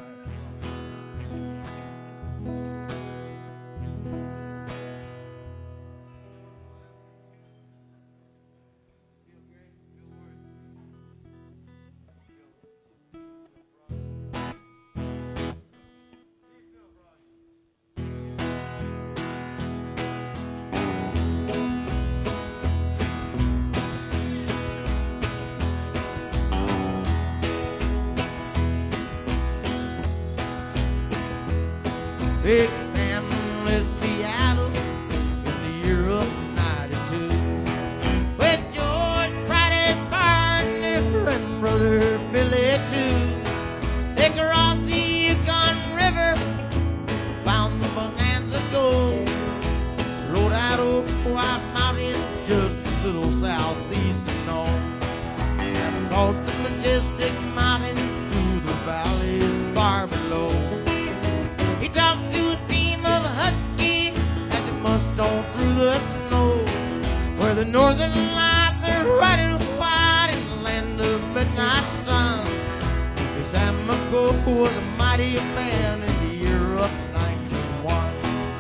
Big Sam left Seattle in the year of ninety-two with George Friday partner and brother Billy too. They crossed the Yukon River, found the Bonanza Gold, rode out over White Mountain just a little southeast of Nome, and crossed the majestic mountains through the valleys far below. He talked to a team of huskies as he mushed on through the snow, where the northern lights are red and white in the land of midnight sun. Sam McCoy was a mighty man in the year of nineteen oh one.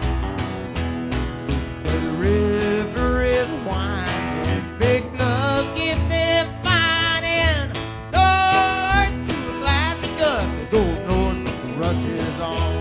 Where the river is winding, big nuggets they're finding, north to Alaska, they go north to Russia's on.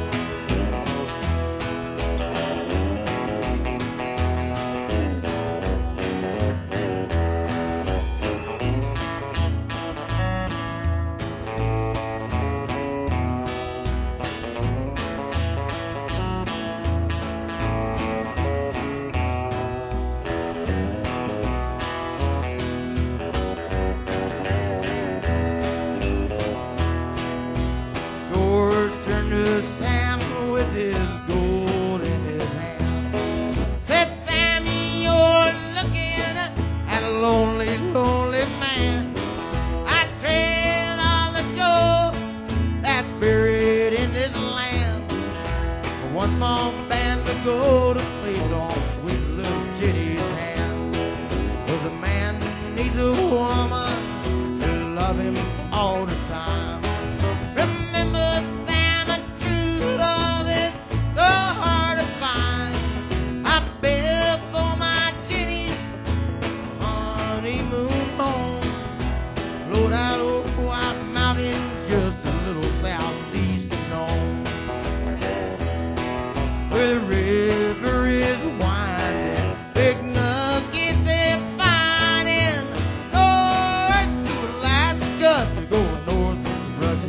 Sam with his gold in his hand said, Sammy, you're looking at a lonely, lonely man. I trade all the gold that's buried in this land for one small band to go to place on sweet little Jenny's hand. Cause a man needs a woman to love him all the time. Remember, love is so hard to find. I built for my Jenny honeymoon home, rode out over White Mountain just a little southeast of Nome, where the river is winding, big nuggets they're finding, north to Alaska to go north and rush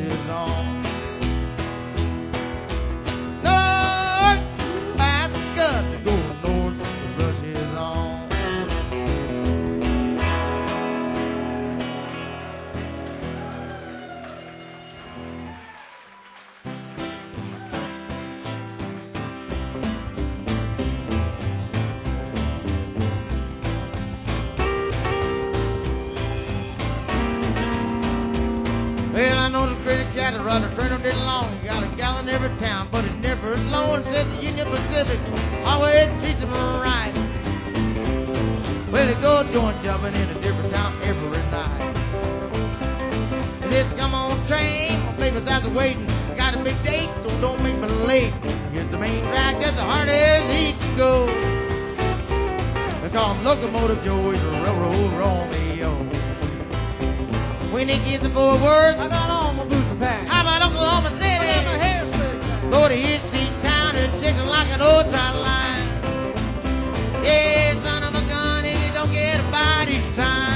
know the pretty cat that run a train all day long. You got a gal in every town, but it never is low. It says the Union Pacific always treats them right. Well, they go joint jumping in a different town every night. This come on train, my baby's out there waiting. I got a big date, so don't make me late. Here's the main track, that's the hardest he can go. They call him Locomotive Joe, he's a railroad Romeo. When he gets the four words, I got on my boots and pants. I'm at Oklahoma I got my City. hair slicked. Lord, he hits each town and checks it like an old time line. Yeah, son of a gun, if you don't get about each time.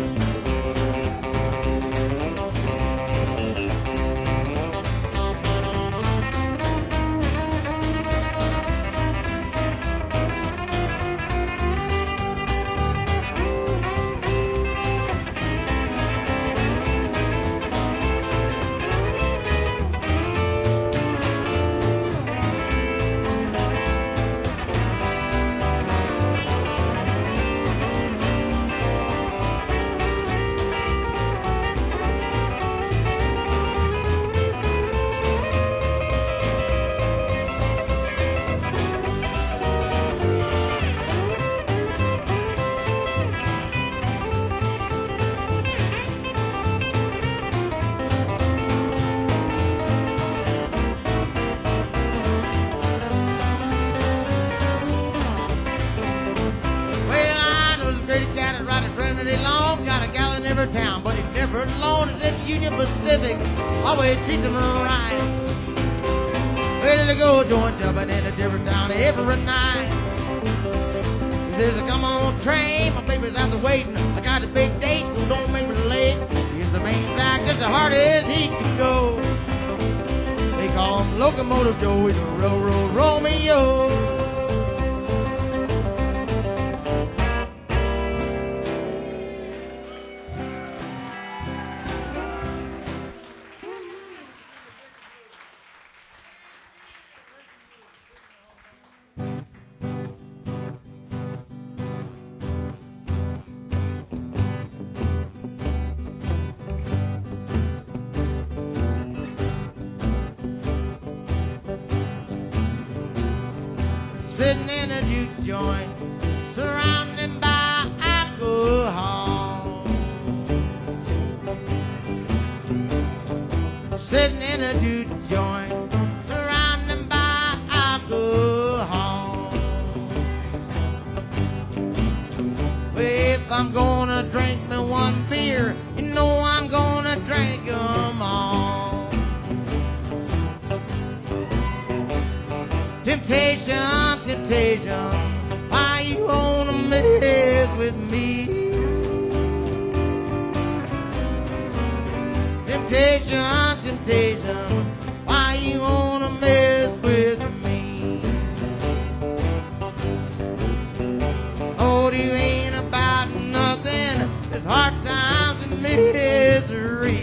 Town, but he's never alone. It's at Union Pacific, always treats him right. Ready to go, joint jumping in a different town every night. He says, come on train, my baby's out there waiting. I got a big date, so don't make me late. Here's the main track, just as hard as he can go. They call him Locomotive Joe, he's a railroad Romeo. Sitting in a juke joint, surrounded by alcohol. Sitting in a juke joint, surrounded by alcohol. Well, if I'm gonna drink me one beer, you know I'm gonna drink 'em all. Temptation, temptation, why you wanna mess with me? Temptation, temptation, why you wanna mess with me? Oh, you ain't about nothing, it's hard times and misery.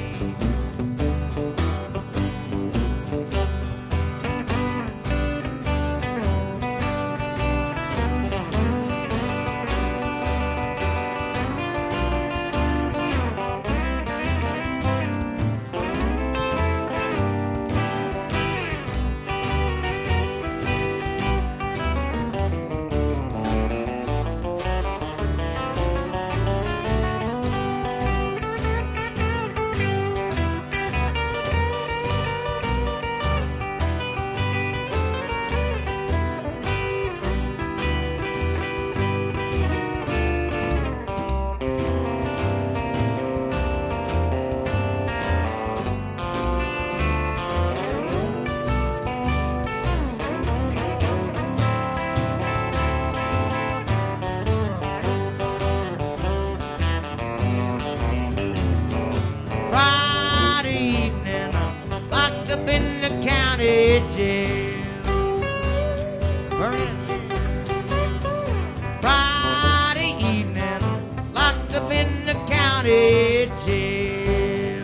Friday evening, locked up in the county jail.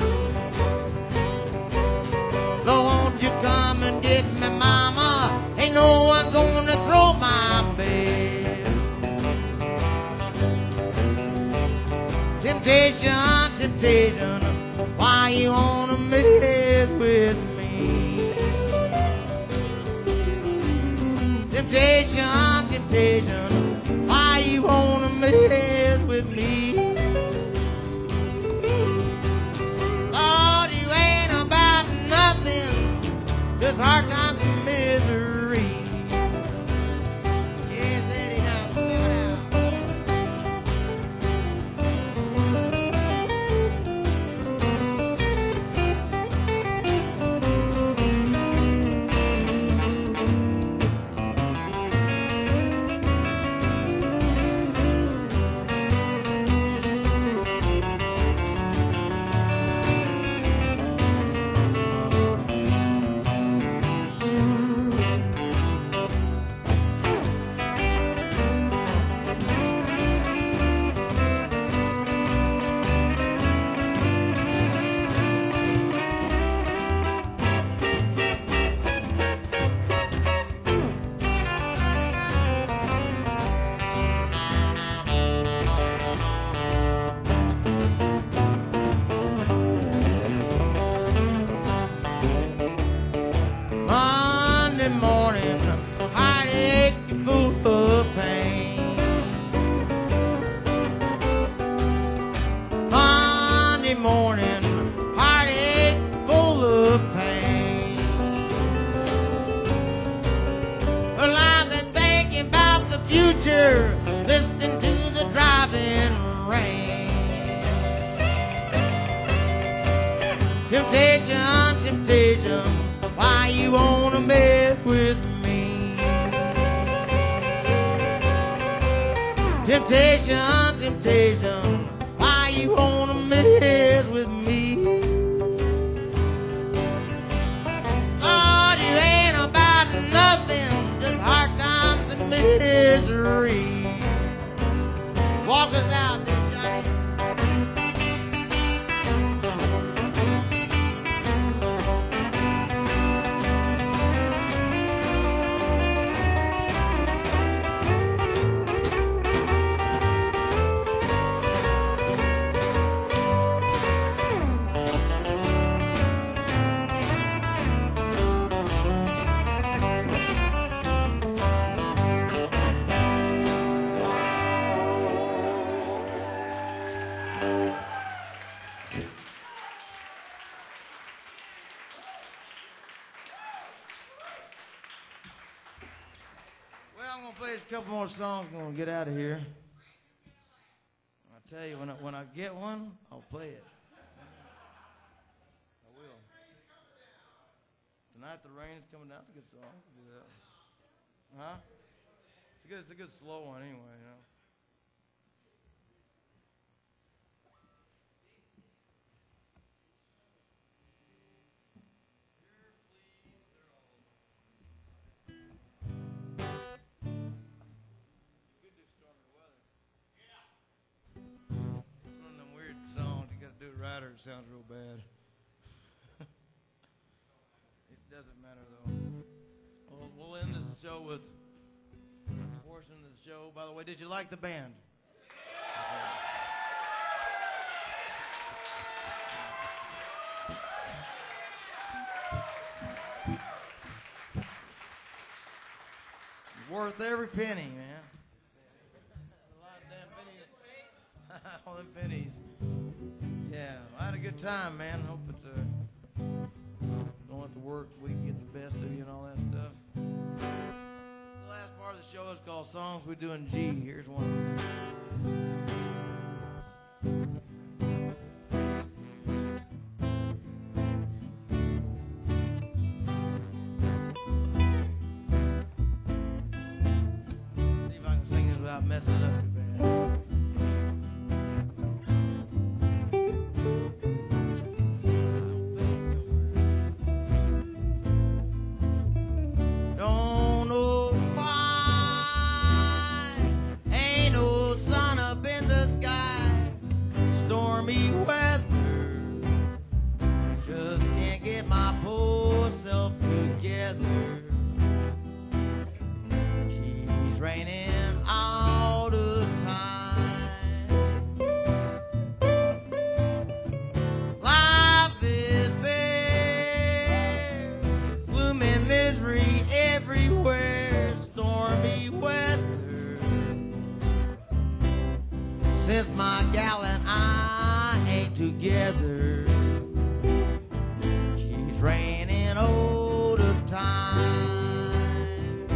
So won't you come and get me, mama? Ain't no one gonna throw my bed. Temptation, temptation, why you wanna make temptation. Why you wanna mess with me? Lord, you ain't about nothing, just hard times and misery. Yes, Eddie, now step it out. Monday morning, heartache and full of pain. Monday morning, heartache full of pain. Well, I've been thinking about the future, listening to the driving rain. Temptation, temptation, why you wanna mess with me? Temptation, temptation, why you wanna mess with me? Lord, you ain't about nothing, just hard times and misery. Walk us out there, Johnny. Well, I'm gonna play a couple more songs. I'm gonna get out of here. I tell you, when I, when I get one, I'll play it. I will. Tonight the rain is coming down. It's a good song. We'll do that. Huh? It's a good. It's a good slow one anyway. You know. It's one of them weird songs. You got to do it right or it sounds real bad. It doesn't matter though. We'll, we'll end this show with a portion of the show. By the way, did you like the band? Worth every penny, man. A lot of damn pennies. All them pennies. Yeah, I had a good time, man. Hope it's uh, don't have to work. We can get the best of you and all that stuff. The last part of the show is called Songs We Do in G. Here's one. See if I can sing this without messing it up too bad. Don't know why ain't no sun up in the sky. Stormy weather, just can't get my poor self together. Keeps raining all the time. Life is bare, gloom and misery everywhere. Stormy weather, gal and I ain't together. Keeps raining all the time.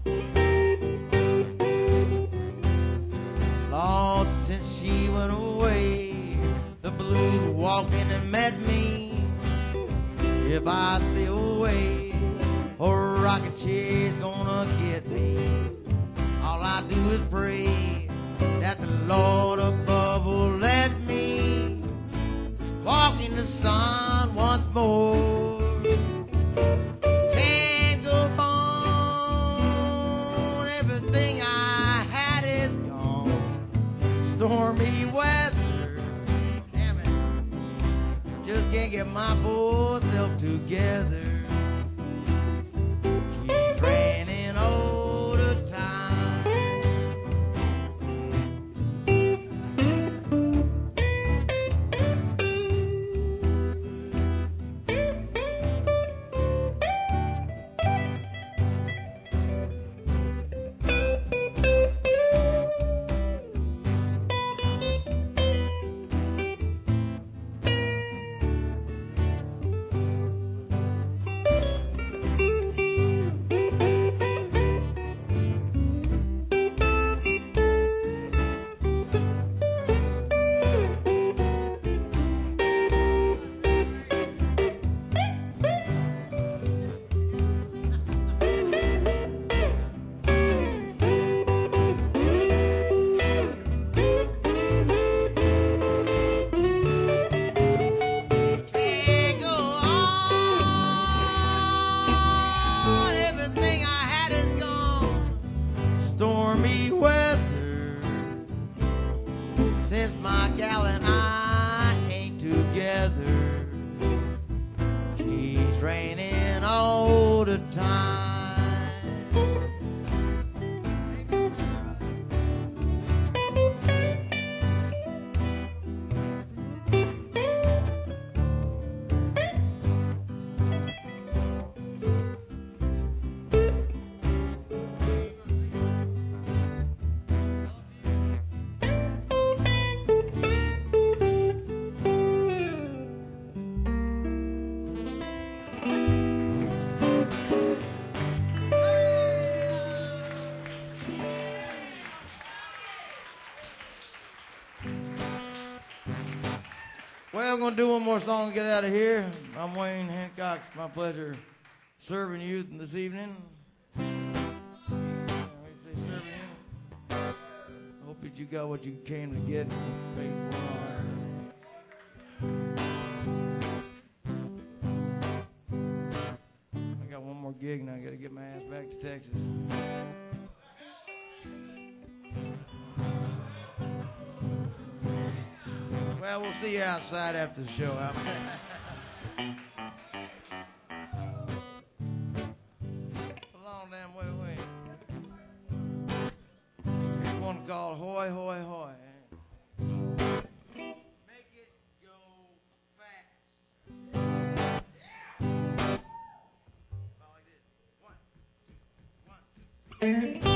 Lost since she went away. The blues walked in and met me. If I stay away, a rocket chair's gonna get me. All I do is pray that the Lord above will let me walk in the sun once more. Can't go on, everything I had is gone. Stormy weather, damn it, just can't get my poor self together. Keep raining all the time. Can't go on, everything I had is gone. Stormy weather, since my gal and I ain't together. Keeps raining all the time. Well, I'm going to do one more song and get out of here. I'm Wayne Hancock. It's my pleasure serving you this evening. I hope that you got what you came to get. Paid for. I got one more gig and I got to get my ass back to Texas. Well, we'll see you outside after the show. Long damn way, way. Here's one called Hoy, Hoy, Hoy. Make it go fast. Yeah. About like this. One, two, one, two.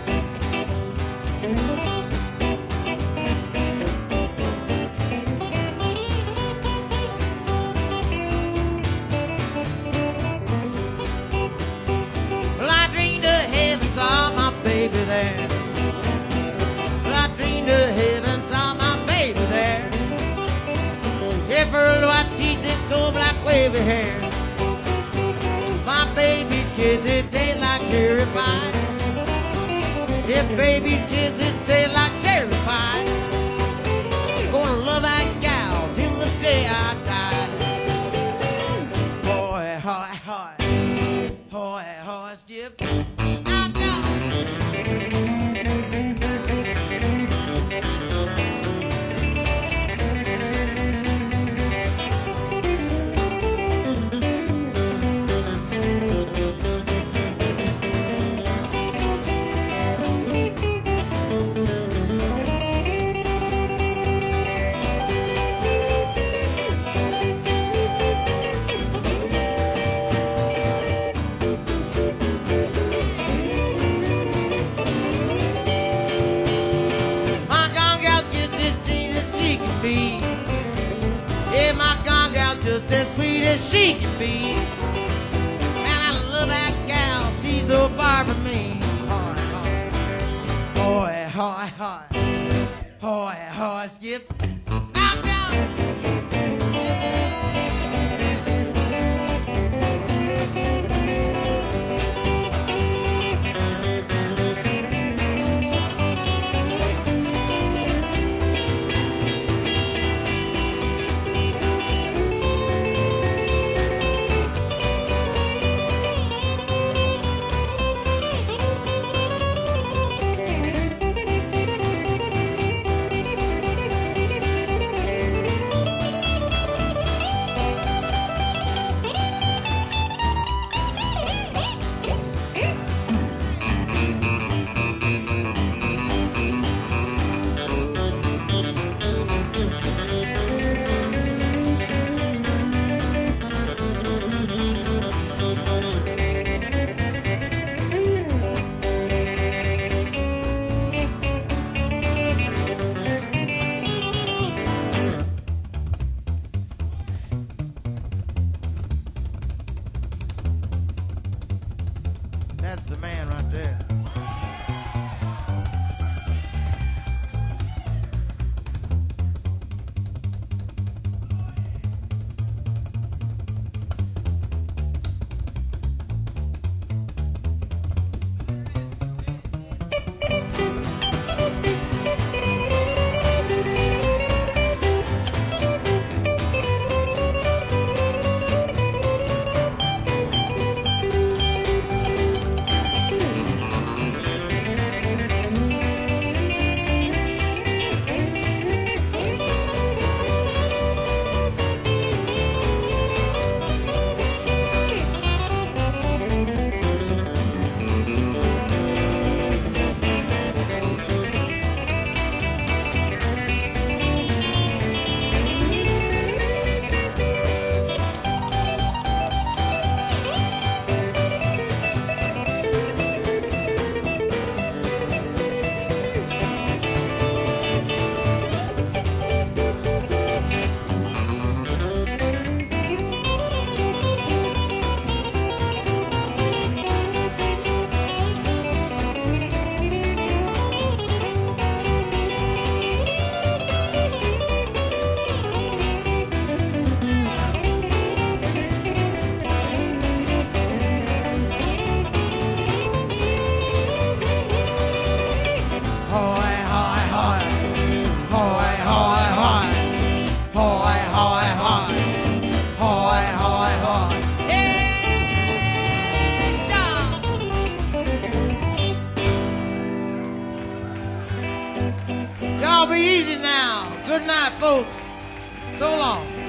Well, I dreamed of heaven, saw my baby there. Well, I dreamed of heaven, saw my baby there. She pearl white teeth and cool black wavy hair. My baby's kisses taste like cherry pie. If baby's kisses taste like cherry pie, gonna love that gal till the day I die. Boy, hoy, hoy, hoy, hoy, skip. I'm down. be. Yeah, my gone gal just as sweet as she can be. Man, I love that gal, she's so far from me. Hoy, hoy, hoy, hoy, hoy, skip. Knock down. That's the man right there. Y'all be easy now. Good night, folks. So long.